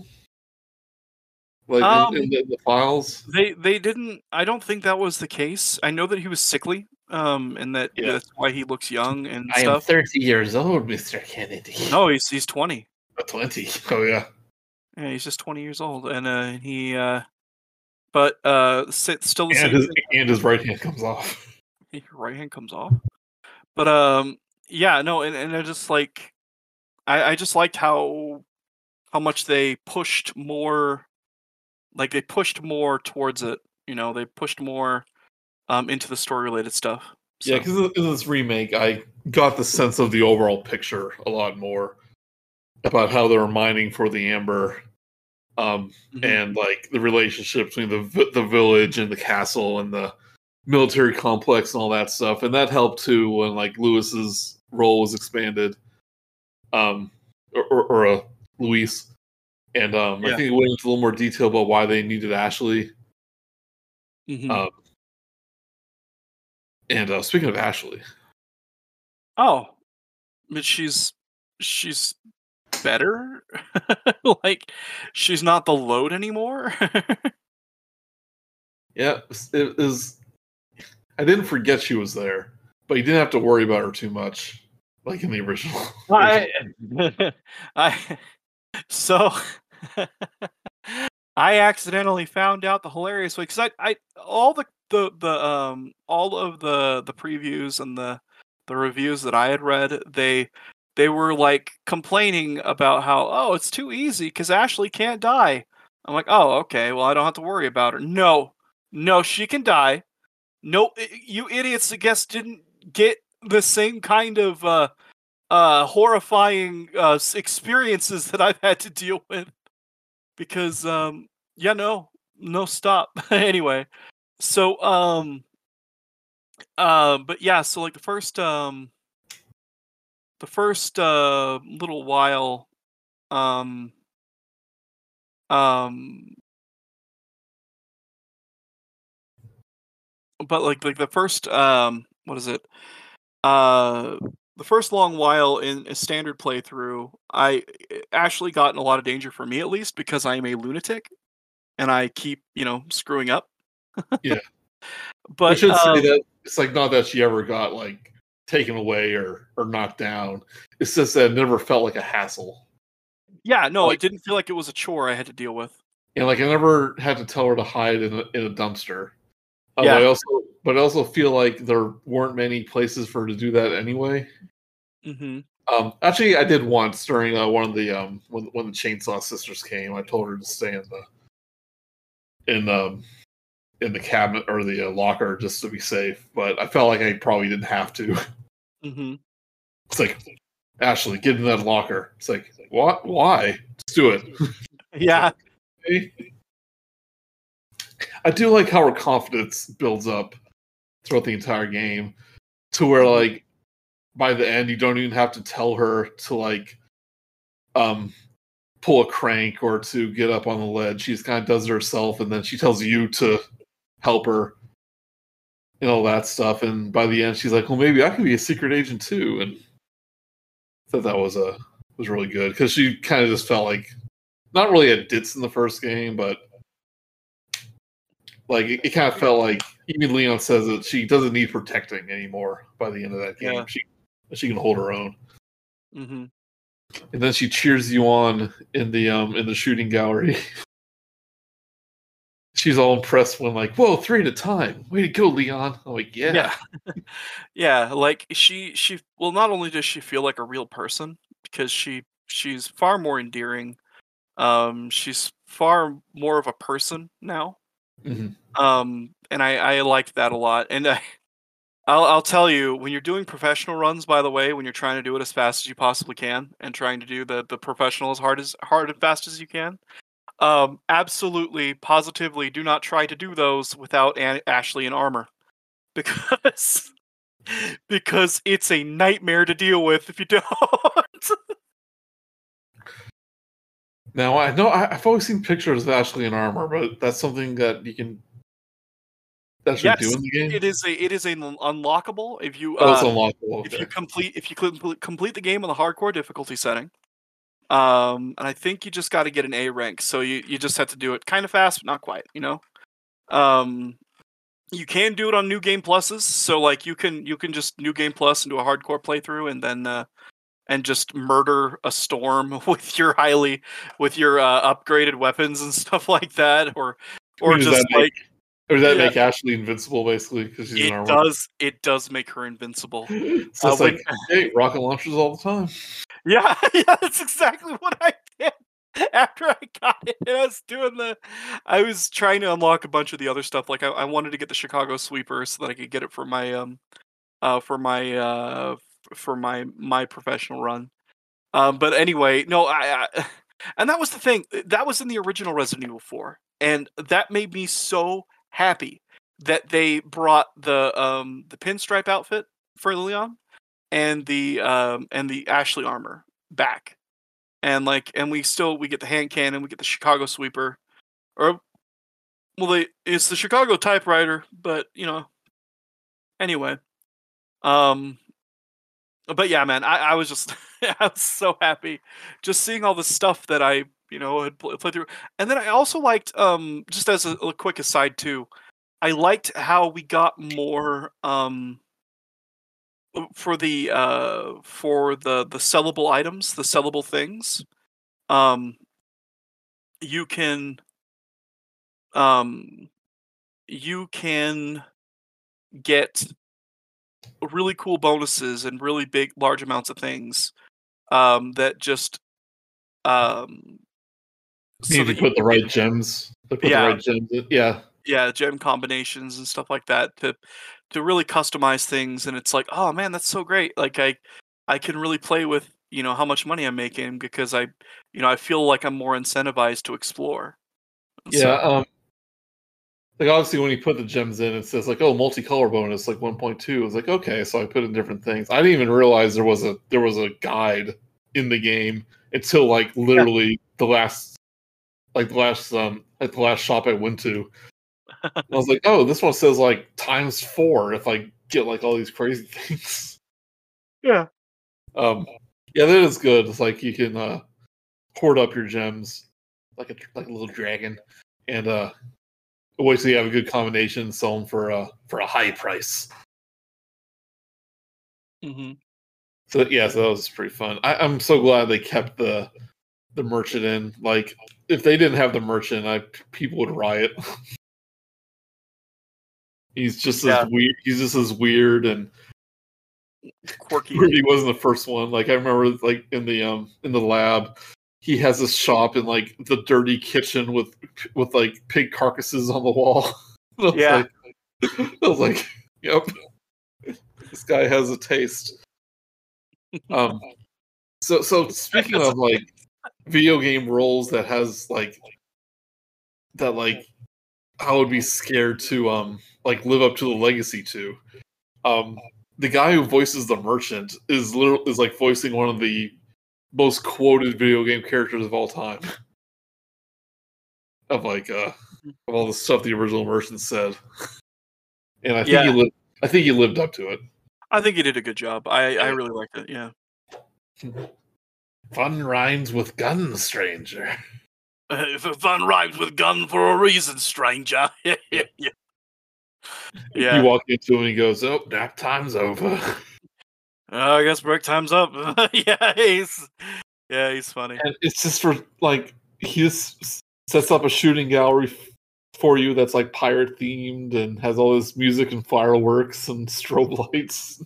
Like in Um, the files? they didn't. I don't think that was the case. I know that he was sickly, and Yeah. that's why he looks young and I am stuff. 30 years old, Mr. Kennedy. No, he's 20. 20. Oh yeah. Yeah, he's just 20 years old, and he but still the And same his thing. and his right hand comes off. Your right hand comes off. But yeah, no, and I just like I just liked how much they pushed more. Like they pushed more towards it. They pushed more into the story related stuff. Yeah, So. because in this remake, I got the sense of the overall picture a lot more about how they were mining for the amber, Mhm. and like the relationship between the village and the castle and the military complex and all that stuff, and that helped too when like Lewis's role was expanded, um, or Luis, and I Yeah. think it went into a little more detail about why they needed Ashley. Mhm. Um, and speaking of Ashley, Oh, but she's better? Like, she's not the load anymore? yeah, it was. I didn't forget she was there, but you didn't have to worry about her too much, like in the original. I I so I accidentally found out the hilarious way because I all all of the previews and the reviews that I had read, they were like complaining about how, oh, it's too easy because Ashley can't die. I'm like, oh, okay, well I don't have to worry about her. No, no, she can die. No, you idiots, I guess didn't get the same kind of horrifying experiences that I've had to deal with because yeah, no, stop. Anyway, so but yeah, so like the first little while, um um but like the first what is it, uh the first long while in a standard playthrough, I actually got in a lot of danger, for me at least, because I am a lunatic and I keep screwing up. Yeah, we But should say that it's like not that she ever got like taken away or knocked down. It's just that it never felt like a hassle. yeah, no, Like it didn't feel like it was a chore I had to deal with. and like I never had to tell her to hide in a dumpster. Yeah. But I also feel like there weren't many places for her to do that anyway. Mhm. Actually, I did once during one of the when the Chainsaw Sisters came. I told her to stay in um in the cabinet or the locker just to be safe. But I felt like I probably didn't have to. Mhm. It's like Ashley, get in that locker. It's like what? Why? Let's do it. Yeah. Okay. I do like how her confidence builds up throughout the entire game to where Mhm. like by the end you don't even have to tell her to like um pull a crank or to get up on the ledge. She just kind of does it herself, and then she tells you to help her. and all that stuff. And by the end, she's like, "Well, maybe I could be a secret agent too." And I thought that was really good because she kind of just felt like not really a ditz in the first game, but like it kind of felt like even Leon says that she doesn't need protecting anymore by the end of that game. Yeah. She can hold her own. Mm-hmm. And then she cheers you on in the shooting gallery. She's all impressed when like, "Whoa, 3 at a time! Way to go, Leon!" I'm like, "Yeah, Yeah, like she well, not only does she feel like a real person because she's far more endearing. She's far more of a person now. Mhm. And I liked that a lot. And I'll tell you, when you're doing professional runs, by the way, when you're trying to do it as fast as you possibly can and trying to do the professional as hard and fast as you can, absolutely, positively, do not try to do those without Ashley in armor because because it's a nightmare to deal with if you don't. Now I know I've always seen pictures of Ashley in armor, but that's something that you can actually do in the game. it is an unlockable if you Oh, it's unlockable. if Okay. you complete the game on the hardcore difficulty setting. And I think you just got to get an A rank, so you just have to do it kind of fast, but not quite. You know, you can do it on New Game Pluses, so like you can just New Game Plus and do a hardcore playthrough, and then and just murder a storm with your upgraded weapons and stuff like that, or Does just that like or does that yeah, make Ashley invincible basically because she's in armor? it does make her invincible. So it's like, hey, rocket launchers all the time. Yeah, yeah, that's exactly what I did after I got it. And I was trying to unlock a bunch of the other stuff. Like I wanted to get the Chicago Sweeper so that I could get it for my for my professional run. But anyway, no, I and that was the thing. That was in the original Resident Evil 4, and that made me so happy that they brought the pinstripe outfit for Leon and the Ashley armor back. And like we get the hand cannon, we get the Chicago Sweeper. Or well it's the Chicago typewriter, but you know, anyway. Um but yeah, man, I was just I was so happy just seeing all the stuff that I, had played through. And then I also liked just as a quick aside too, I liked how we got more for the sellable items, the sellable things. Um you can um you can get really cool bonuses and really big large amounts of things that just um You so need that to you put the right gems. To put the yeah right gems in. Yeah. yeah gem combinations and stuff like that to really customize things. And it's like, oh man, that's so great. Like I can really play with how much money I'm making because I feel like I'm more incentivized to explore. Yeah. So Like obviously when you put the gems in, it says like, oh, multicolor bonus, like 1.2. It's like, okay, so I put in different things. I didn't even realize there was a guide in the game until like literally the last shop I went to. I was like, oh, this one says like ×4 if I get like all these crazy things. yeah Yeah, that is good. It's like you can hoard up your gems like a little dragon, and wait till you have a good combination, sell them for a high price. hmm So yeah, so that was pretty fun. I'm so glad they kept the merchant in. Like, if they didn't have the merchant, people would riot. He's just Yeah. as weird. He's just as weird and quirky. weird. He wasn't the first one. Like I remember, like in the lab, he has this shop in like the dirty kitchen with like pig carcasses on the wall. Yeah. I was like, yep, this guy has a taste. So speaking of like video game roles that has like I would be scared to like live up to the legacy to. The guy who voices the merchant is like voicing one of the most quoted video game characters of all time. Of all the stuff the original merchant said. and I think Yeah. he lived up to it. I think he did a good job. I really liked it. Yeah. Fun rhymes with gun, stranger. Fun rhymes with gun for a reason, stranger. Yeah. You walk into him and he goes, "Oh, nap time's over." I guess break time's up. Yeah, he's funny. And it's just for like he just sets up a shooting gallery for you that's like pirate themed and has all this music and fireworks and strobe lights.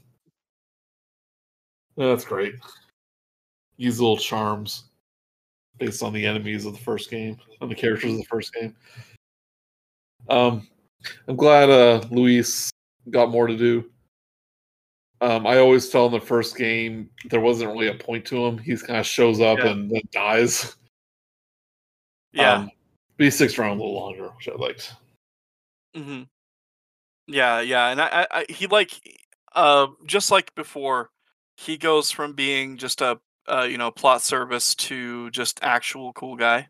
That's great. Use little charms based on the enemies of the first game, on the characters of the first game. I'm glad Luis got more to do. I always tell in the first game there wasn't really a point to him. He kind of shows up and then dies. Yeah. But he sticks around a little longer, which I liked. Mm-hmm. Yeah, and I he just like before, he goes from being just a plot service to just actual cool guy.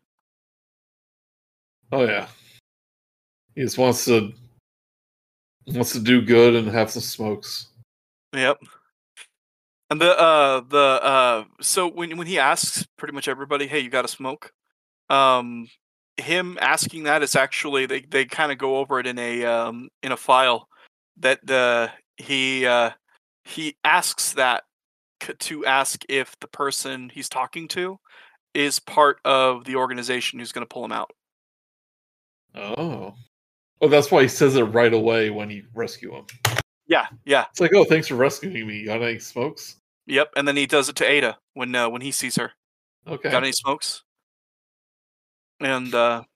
Oh yeah, he just wants to do good and have some smokes. Yep. And so when he asks pretty much everybody, "Hey, you got to smoke?" Him asking that is actually they kind of go over it in a file that he asks that to ask if the person he's talking to is part of the organization who's going to pull him out. Oh, that's why he says it right away when you rescue him. Yeah. It's like, oh, thanks for rescuing me. Got any smokes? Yep, and then he does it to Ada when he sees her. Okay. Got any smokes? And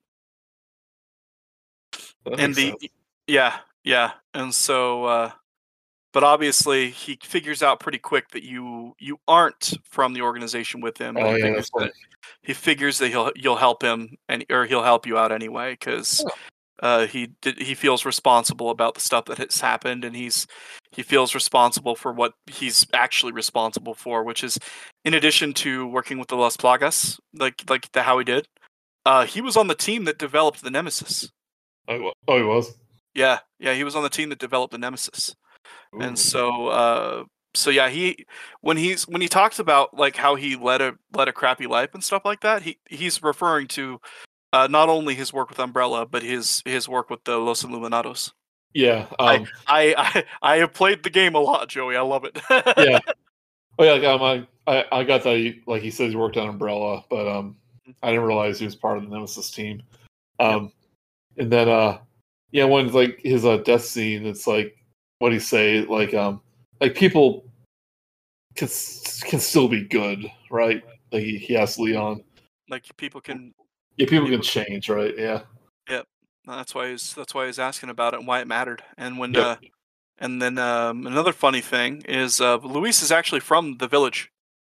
yeah, and so but obviously he figures out pretty quick that you aren't from the organization with him. Oh yeah, that's funny. He figures that you'll help him or he'll help you out anyway because he feels responsible about the stuff that has happened, and he feels responsible for what he's actually responsible for, which is in addition to working with the Las Plagas, like how he did. He was on the team that developed the Nemesis. Oh, he was. Yeah, he was on the team that developed the Nemesis. Ooh. And so yeah, he when he talks about like how he led a crappy life and stuff like that, he's referring to not only his work with Umbrella, but his work with the Los Illuminados. Yeah, I have played the game a lot, Joey. I love it. Yeah. Oh yeah, I got that. He says he worked on Umbrella, but I didn't realize he was part of the Nemesis team. And then when it's like his death scene, it's like what do you say? Like people can still be good, right? Like he asks Leon. Like people can. Yeah, people can change, right? Yeah. Yep. That's why he's asking about it and why it mattered. And when and then another funny thing is Luis is actually from the village.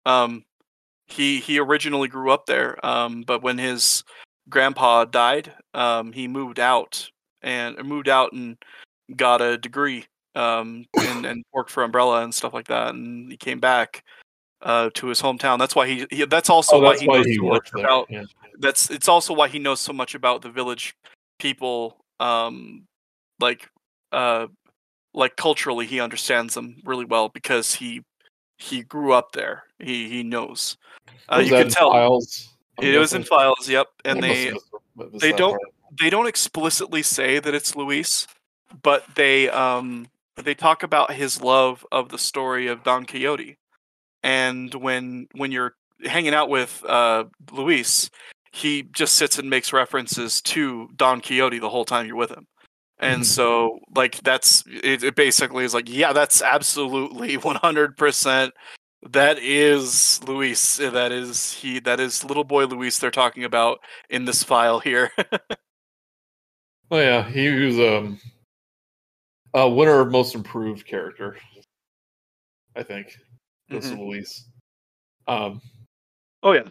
He originally grew up there, but when his grandpa died, he moved out and got a degree and worked for Umbrella and stuff like that, and he came back to his hometown. That's why that's also why he knows so much about. Yeah. It's also why he knows so much about the village people. Like culturally, he understands them really well because he grew up there. He knows. You can tell. Files? It was in Files. Yep, and they don't explicitly say that it's Luis, but they talk about his love of the story of Don Quixote. And when you're hanging out with Luis, he just sits and makes references to Don Quixote the whole time you're with him. And so, like, that's it. Basically, is like, yeah, that's absolutely 100%. That is Luis. That is little boy Luis. They're talking about in this file here. Oh yeah, he was winner of most improved character. I think goes to Luis. Oh yeah.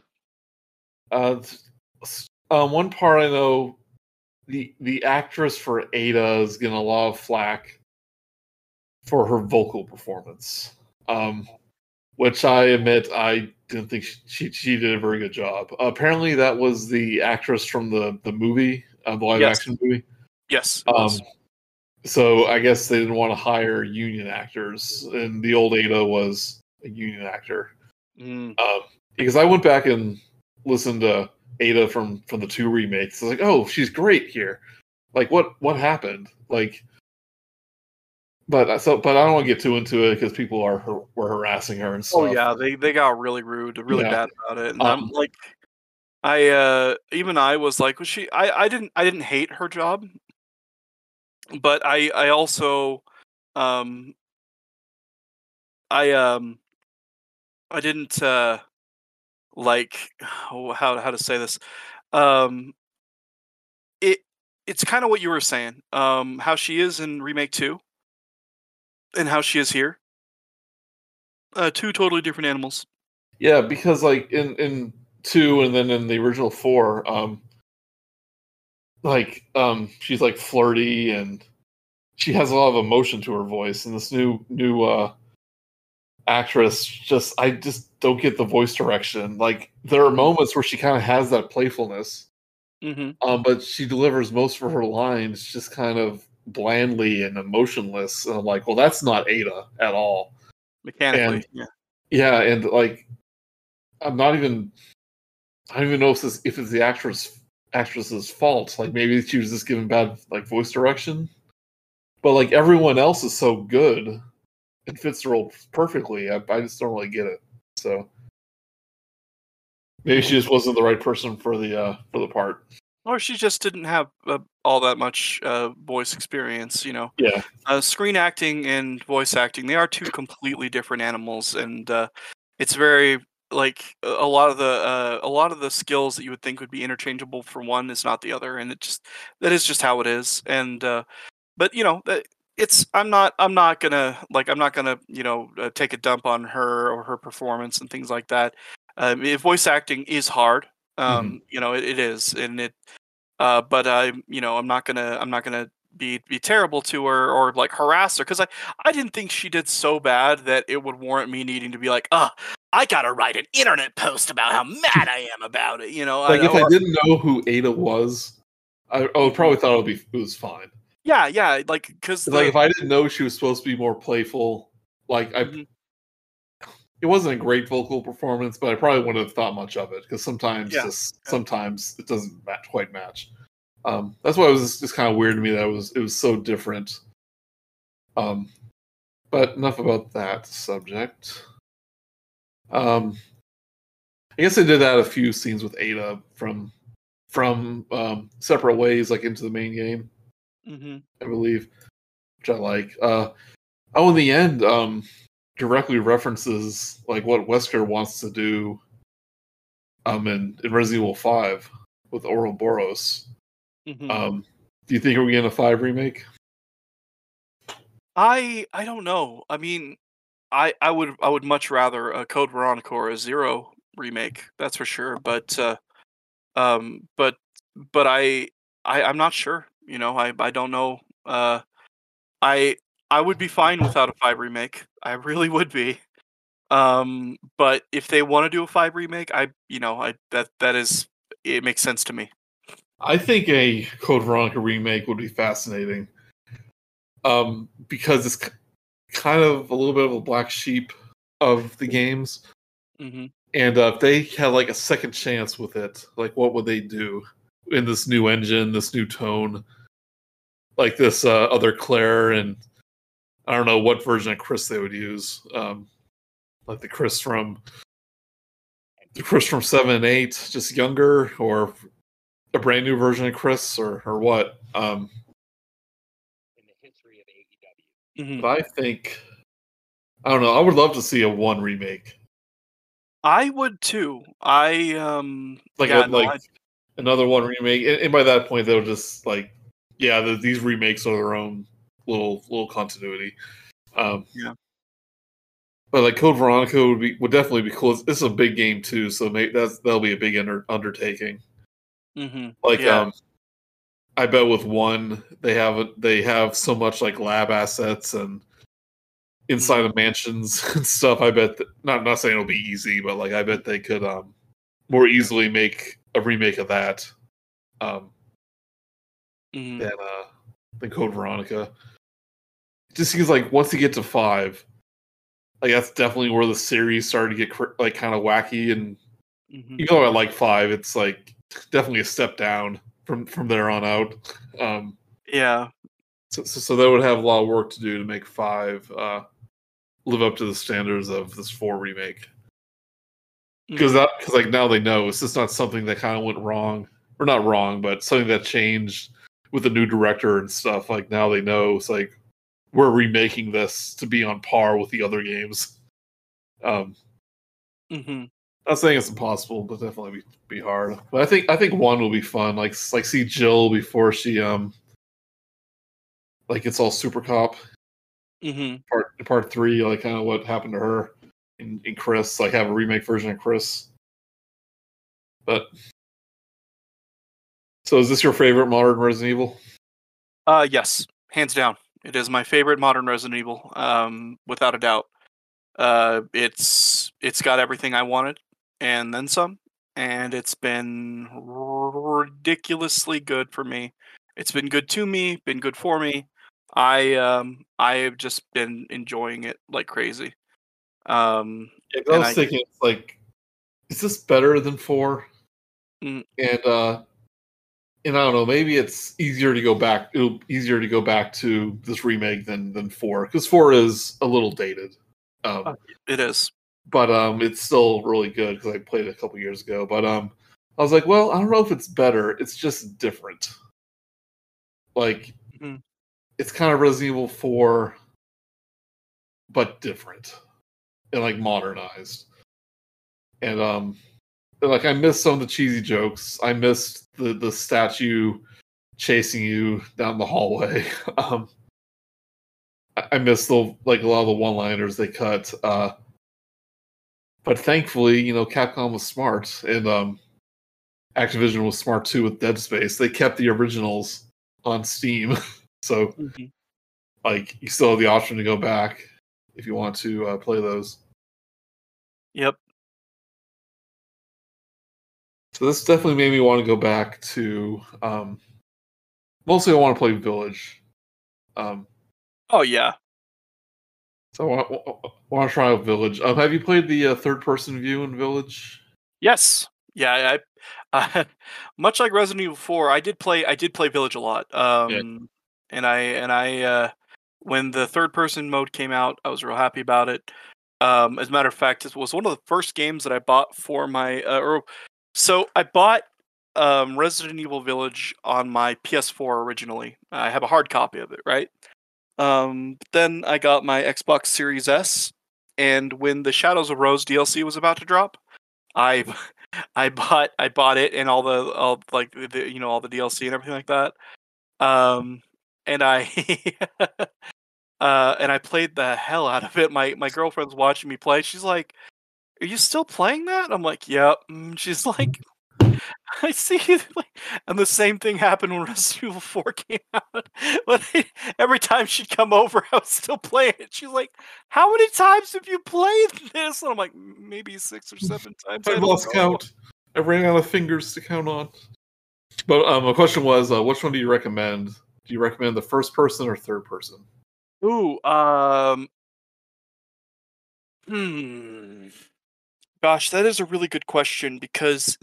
One part I know. The actress for Ada is getting a lot of flack for her vocal performance, which I admit I didn't think she did a very good job. Apparently, that was the actress from the movie, the live action movie. Yes. so I guess they didn't want to hire union actors, and the old Ada was a union actor. Mm. Because I went back and listened to Ada from the 2 remakes. I was like, oh, she's great here. Like, what happened? Like, but I don't want to get too into it because people were harassing her and stuff. Oh yeah, they got really rude, really Yeah. bad about it, and I'm like, I was like, was she? I didn't hate her job, but I also um I I didn't like how to say this. Um, it it's kind of what you were saying. How she is in remake 2 and how she is here. Two totally different animals. Yeah, because like in 2 and then in the original 4, she's like flirty and she has a lot of emotion to her voice, and this new actress I just don't get the voice direction. Like there are moments where she kind of has that playfulness, but she delivers most of her lines just kind of blandly and emotionless. And I'm like, well, that's not Ada at all. Mechanically, And, yeah, and like I don't even know if it's the actress's fault. Like maybe she was just given bad like voice direction. But like everyone else is so good and fits the role perfectly. I just don't really get it. So maybe she just wasn't the right person for the part. or she just didn't have all that much voice experience. Yeah. Screen acting and voice acting, they are two completely different animals, and it's very like a lot of the skills that you would think would be interchangeable for one is not the other, and that is just how it is. And but I'm not gonna take a dump on her or her performance and things like that. Voice acting is hard. It is, and it but I'm not gonna be terrible to her or like harass her, because I didn't think she did so bad that it would warrant me needing to be like, I gotta write an internet post about how mad I am about it. Like if I didn't know who Ada was, I would probably thought it was fine. Yeah, like because Like if I didn't know she was supposed to be more playful, like it wasn't a great vocal performance, but I probably wouldn't have thought much of it because sometimes it doesn't quite match. That's why it was just kind of weird to me that it was so different. But enough about that subject. I guess they did add a few scenes with Ada from separate ways, like into the main game. I believe, which I like. In the end, directly references like what Wesker wants to do in Resident Evil 5 with Ouroboros. Do you think we're getting a 5 remake? I don't know. I mean, I would much rather a Code Veronica or a Zero remake. That's for sure. But but I'm not sure. I don't know. I would be fine without a 5 remake. I really would be. But if they want to do a 5 remake, it makes sense to me. I think a Code Veronica remake would be fascinating. Because it's kind of a little bit of a black sheep of the games. And if they had like a second chance with it, like what would they do in this new engine, this new tone, like this other Claire, and I don't know what version of Chris they would use, like the Chris from 7 and 8, just younger, or a brand new version of Chris, or what? In the history of AEW. But I think, I don't know. I would love to see a 1 remake. I would too. Another 1 remake, and by that point they'll just like, these remakes are their own little continuity. But like Code Veronica would definitely be cool. This is a big game too, so that'll be a big undertaking. I bet with 1 they have so much like lab assets and inside of mansions and stuff. I bet not saying it'll be easy, but like I bet they could more easily make a remake of that than Code Veronica. just seems like once you get to 5, like that's definitely where the series started to get like kind of wacky. And even though I like 5, it's like definitely a step down from there on out. Yeah. So they would have a lot of work to do to make 5 live up to the standards of this 4 remake. Because like now they know it's just not something that kind of went wrong, or not wrong, but something that changed with the new director and stuff. Like now they know it's like we're remaking this to be on par with the other games. Not saying it's impossible, but definitely be hard. But I think 1 will be fun. Like see Jill before she like it's all super cop. Part 3, like kind of what happened to her in Chris, like have a remake version of Chris. But so is this your favorite modern Resident Evil? Yes, hands down. It is my favorite modern Resident Evil, without a doubt. It's got everything I wanted and then some, and it's been ridiculously good for me. It's been good to me, been good for me. I have just been enjoying it like crazy. I was thinking, it's like, is this better than 4? And I don't know, maybe it's easier to go back to this remake than 4, because 4 is a little dated. It is, but it's still really good because I played it a couple years ago. But I was like, well, I don't know if it's better. It's just different. Like it's kind of Resident Evil 4, but different and like modernized. And like I missed some of the cheesy jokes. I missed the statue chasing you down the hallway. I missed a lot of the one-liners they cut. But thankfully, Capcom was smart, and Activision was smart too with Dead Space. They kept the originals on Steam, so like you still have the option to go back if you want to play those. Yep. So this definitely made me want to go back to. Mostly, I want to play Village. Oh yeah. So I want to try out Village. Have you played the third-person view in Village? Yes. Yeah. I much like Resident Evil 4, I did play Village a lot. And I when the third-person mode came out, I was real happy about it. As a matter of fact, it was one of the first games that I bought for my so I bought Resident Evil Village on my PS4 originally. I have a hard copy of it, right? Then I got my Xbox Series S, and when the Shadows of Rose DLC was about to drop, I bought it and all the DLC and everything like that. And I and I played the hell out of it. My girlfriend's watching me play. She's like, "Are you still playing that?" I'm like, "Yep." She's like, I see. And the same thing happened when Resident Evil 4 came out. But every time she'd come over, I was still playing it. She's like, "How many times have you played this?" And I'm like, "Maybe 6 or 7 times." I've lost count. I ran out of fingers to count on. But my question was, which one do you recommend? Do you recommend the first person or third person? Ooh, gosh, that is a really good question because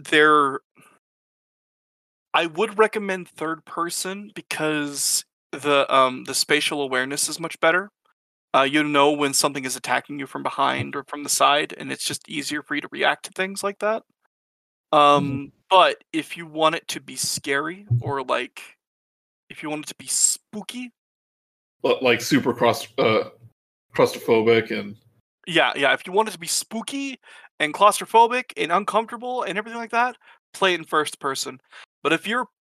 I would recommend third person because the spatial awareness is much better. You know when something is attacking you from behind or from the side, and it's just easier for you to react to things like that. But if you want it to be scary or like if you want it to be spooky, like super claustrophobic and yeah, if you want it to be spooky and claustrophobic and uncomfortable and everything like that, play it in first person. But if you're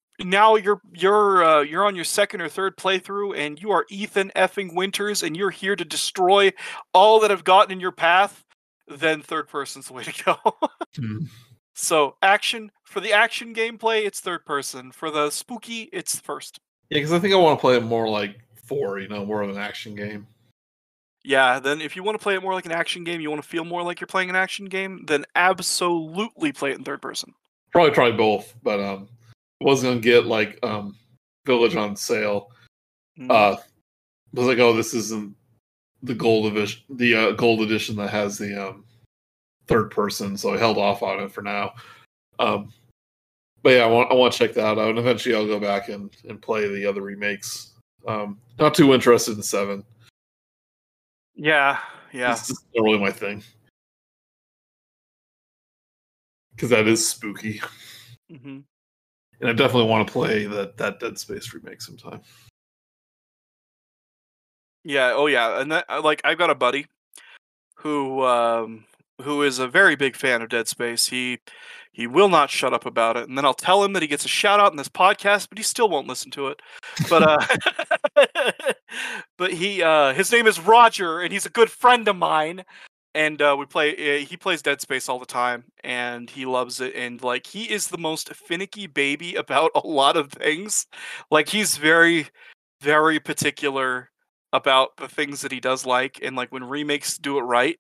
on your second or third playthrough and you are Ethan effing Winters and you're here to destroy all that have gotten in your path, then third person's the way to go. So for the action gameplay, it's third person. For the spooky, it's first. Yeah, because I think I want to play it more like 4, more of an action game. Yeah, then if you want to play it more like an action game, you want to feel more like you're playing an action game, then absolutely play it in third person. Probably try both, but wasn't gonna get like Village on sale. was like, oh, this isn't the gold edition, the gold edition that has the third person, so I held off on it for now. But yeah, I want to check that out, and eventually I'll go back and play the other remakes. Not too interested in 7. Yeah. It's just not really my thing. Because that is spooky. Mm-hmm. And I definitely want to play that Dead Space remake sometime. Yeah. Oh, yeah. And that, like, I've got a buddy who is a very big fan of Dead Space. He will not shut up about it, and then I'll tell him that he gets a shout out in this podcast, but he still won't listen to it. But but his name is Roger, and he's a good friend of mine. And we play. He plays Dead Space all the time, and he loves it. And like, he is the most finicky baby about a lot of things. Like, he's very, very particular about the things that he does like. And like, when remakes do it right,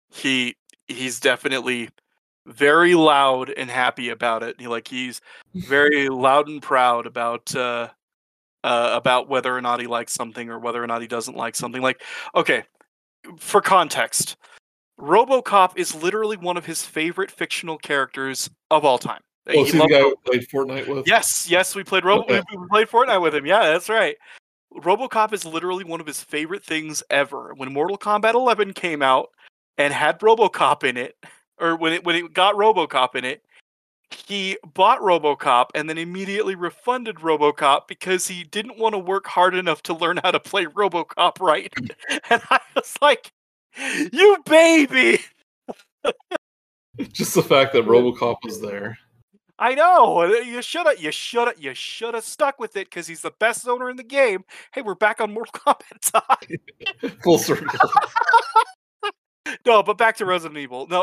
he's definitely very loud and happy about it. He's very loud and proud about whether or not he likes something or whether or not he doesn't like something. Like, okay, for context. RoboCop is literally one of his favorite fictional characters of all time. Oh, see the guy who played Fortnite with? Yes, we played we played Fortnite with him. Yeah, that's right. RoboCop is literally one of his favorite things ever. When Mortal Kombat 11 came out and had RoboCop in it, or when it got RoboCop in it, he bought RoboCop and then immediately refunded RoboCop because he didn't want to work hard enough to learn how to play RoboCop right. And I was like, you baby! Just the fact that RoboCop was there. I know. You should have stuck with it because he's the best zoner in the game. Hey, we're back on Mortal Kombat time. Full circle. No, but back to Resident Evil. No,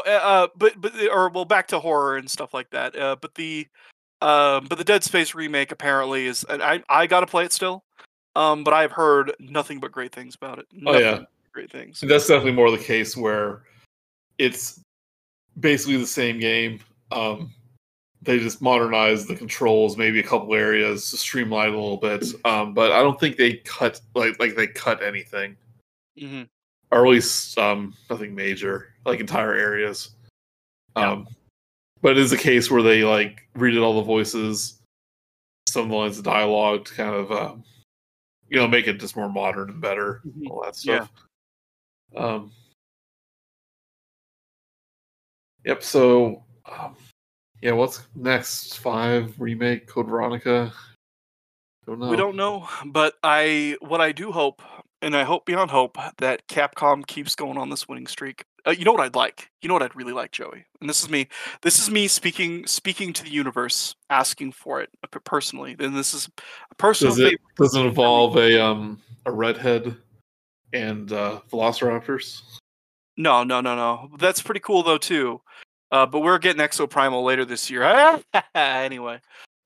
back to horror and stuff like that. But the Dead Space remake apparently is. And I got to play it still. But I've heard nothing but great things about it. Great things. And that's definitely more the case where it's basically the same game. They just modernized the controls, maybe a couple areas to streamline a little bit. But I don't think they cut they cut anything, or at least nothing major, like entire areas. But it is a case where they like redid all the voices, some of the lines of dialogue to kind of make it just more modern and better, all that stuff. Yep. So, what's next? 5 remake Code Veronica. Don't know. We don't know, but what I do hope, and I hope beyond hope, that Capcom keeps going on this winning streak. You know what I'd like? You know what I'd really like, Joey? And this is me. This is me speaking to the universe, asking for it personally. And this is a personal. Does it involve a redhead and velociraptors? No. That's pretty cool though too. But we're getting Exoprimal later this year. Anyway,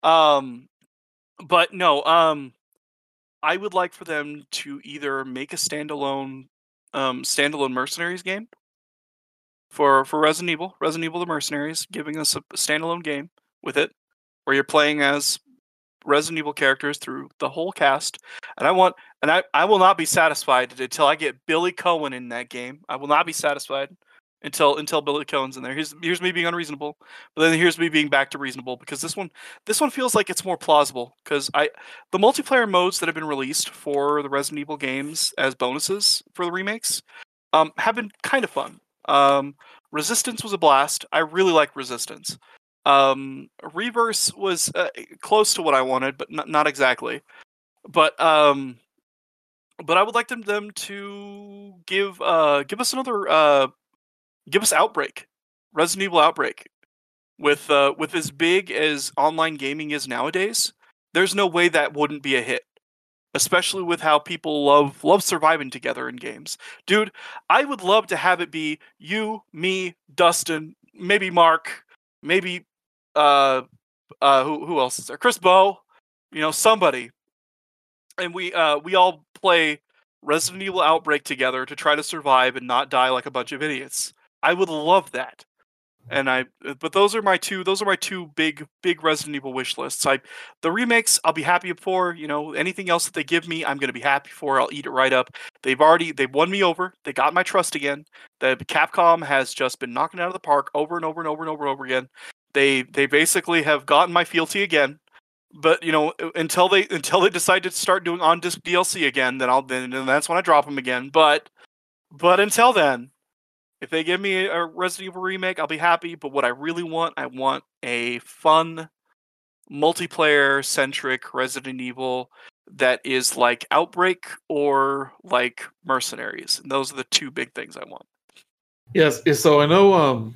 but no. I would like for them to either make a standalone Mercenaries game for Resident Evil the Mercenaries, giving us a standalone game with it, where you're playing as Resident Evil characters through the whole cast. And I will not be satisfied until I get Billy Cohen in that game. I will not be satisfied until Billy Cohen's in there. Here's me being unreasonable, but then here's me being back to reasonable, because this one feels like it's more plausible, because the multiplayer modes that have been released for the Resident Evil games as bonuses for the remakes have been kind of fun. Resistance was a blast. I really like Resistance. Reverse was close to what I wanted, but not exactly. But I would like them to give us another. Give us Outbreak, Resident Evil Outbreak, with as big as online gaming is nowadays. There's no way that wouldn't be a hit, especially with how people love surviving together in games. Dude, I would love to have it be you, me, Dustin, maybe Mark, maybe who else is there? Chris Bow, somebody, and we all play Resident Evil Outbreak together to try to survive and not die like a bunch of idiots. I would love that. But those are my two big Resident Evil wish lists. The remakes I'll be happy for. Anything else that they give me, I'm gonna be happy for. I'll eat it right up. They've won me over. They got my trust again. The Capcom has just been knocking it out of the park over and over and over and over and over again. They basically have gotten my fealty again. But until they decide to start doing on disc DLC again, then that's when I drop them again. But until then, if they give me a Resident Evil remake, I'll be happy. But what I really want, I want a fun, multiplayer-centric Resident Evil that is like Outbreak or like Mercenaries. And those are the two big things I want. Yes, so I know.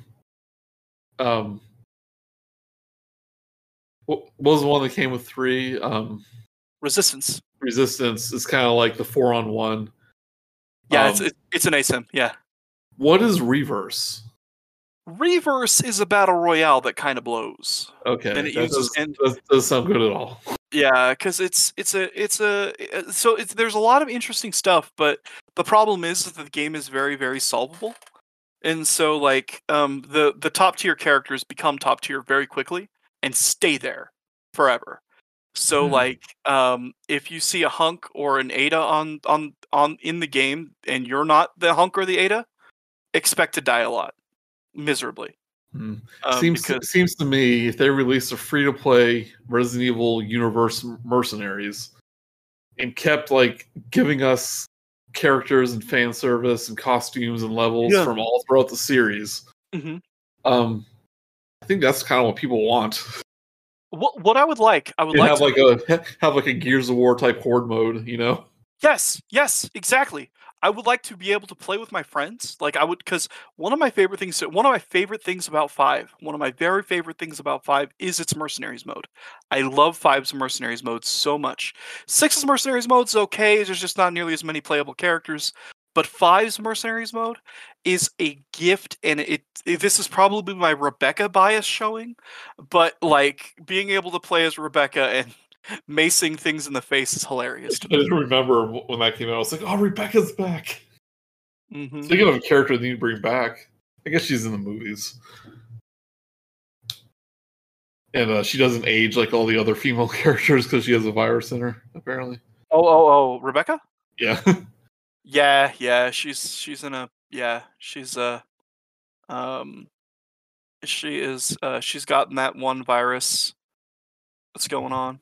What was the one that came with 3? Resistance. Resistance is kind of like the 4-on-1. Yeah, it's an ASIM. Yeah. What is Reverse? Reverse is a battle royale that kind of blows. Okay, and it that does sound good at all. Yeah, because there's a lot of interesting stuff, but the problem is that the game is very, very solvable, and so the top tier characters become top tier very quickly and stay there forever. So if you see a hunk or an Ada on in the game and you're not the hunk or the Ada, expect to die a lot, miserably. Seems to me if they released a free-to-play Resident Evil Universe Mercenaries and kept giving us characters and fan service and costumes and levels from all throughout the series, I think that's kind of what people want. What I would like, have a Gears of War type horde mode, Yes, exactly. I would like to be able to play with my friends. Because one of my favorite things about 5, one of my very favorite things about 5 is its Mercenaries mode. I love 5's Mercenaries mode so much. 6's Mercenaries mode is okay. There's just not nearly as many playable characters. But 5's Mercenaries mode is a gift, and this is probably my Rebecca bias showing, but being able to play as Rebecca and macing things in the face is hilarious. I didn't remember when that came out. I was like, "Oh, Rebecca's back." Mm-hmm. Speaking of a character they need to bring back, I guess she's in the movies, and she doesn't age like all the other female characters because she has a virus in her. Apparently. Oh, Rebecca? Yeah. Yeah. She's in a she's she is she's gotten that one virus. What's going on?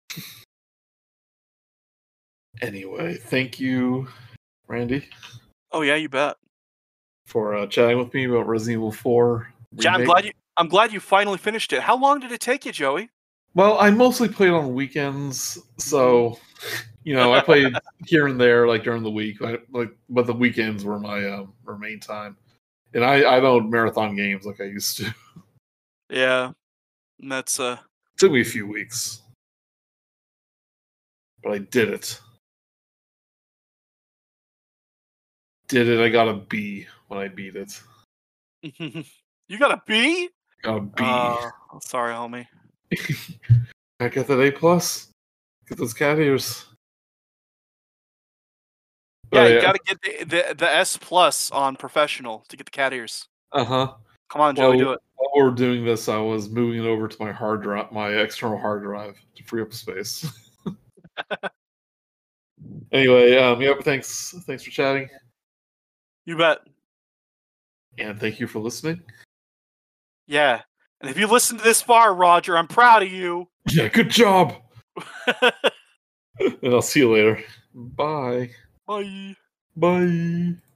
Anyway, thank you, Randy. Oh yeah, you bet. For chatting with me about Resident Evil 4. Yeah, I'm glad you finally finished it. How long did it take you, Joey? Well, I mostly played on weekends, so I played here and there during the week, but the weekends were my main time. And I don't marathon games like I used to. Yeah, and that's took me a few weeks, but I did it. I got a B when I beat it. You got a B? Got a B. I'm sorry, homie. I got that A+. Get those cat ears. Yeah, you gotta get the S+ on professional to get the cat ears. Uh-huh. Come on, Joey, do it. While we were doing this, I was moving it over to my hard drive, my external hard drive, to free up space. Anyway, thanks for chatting. You bet. And thank you for listening. Yeah. And if you listened to this far, Roger, I'm proud of you. Yeah, good job. And I'll see you later. Bye. Bye. Bye.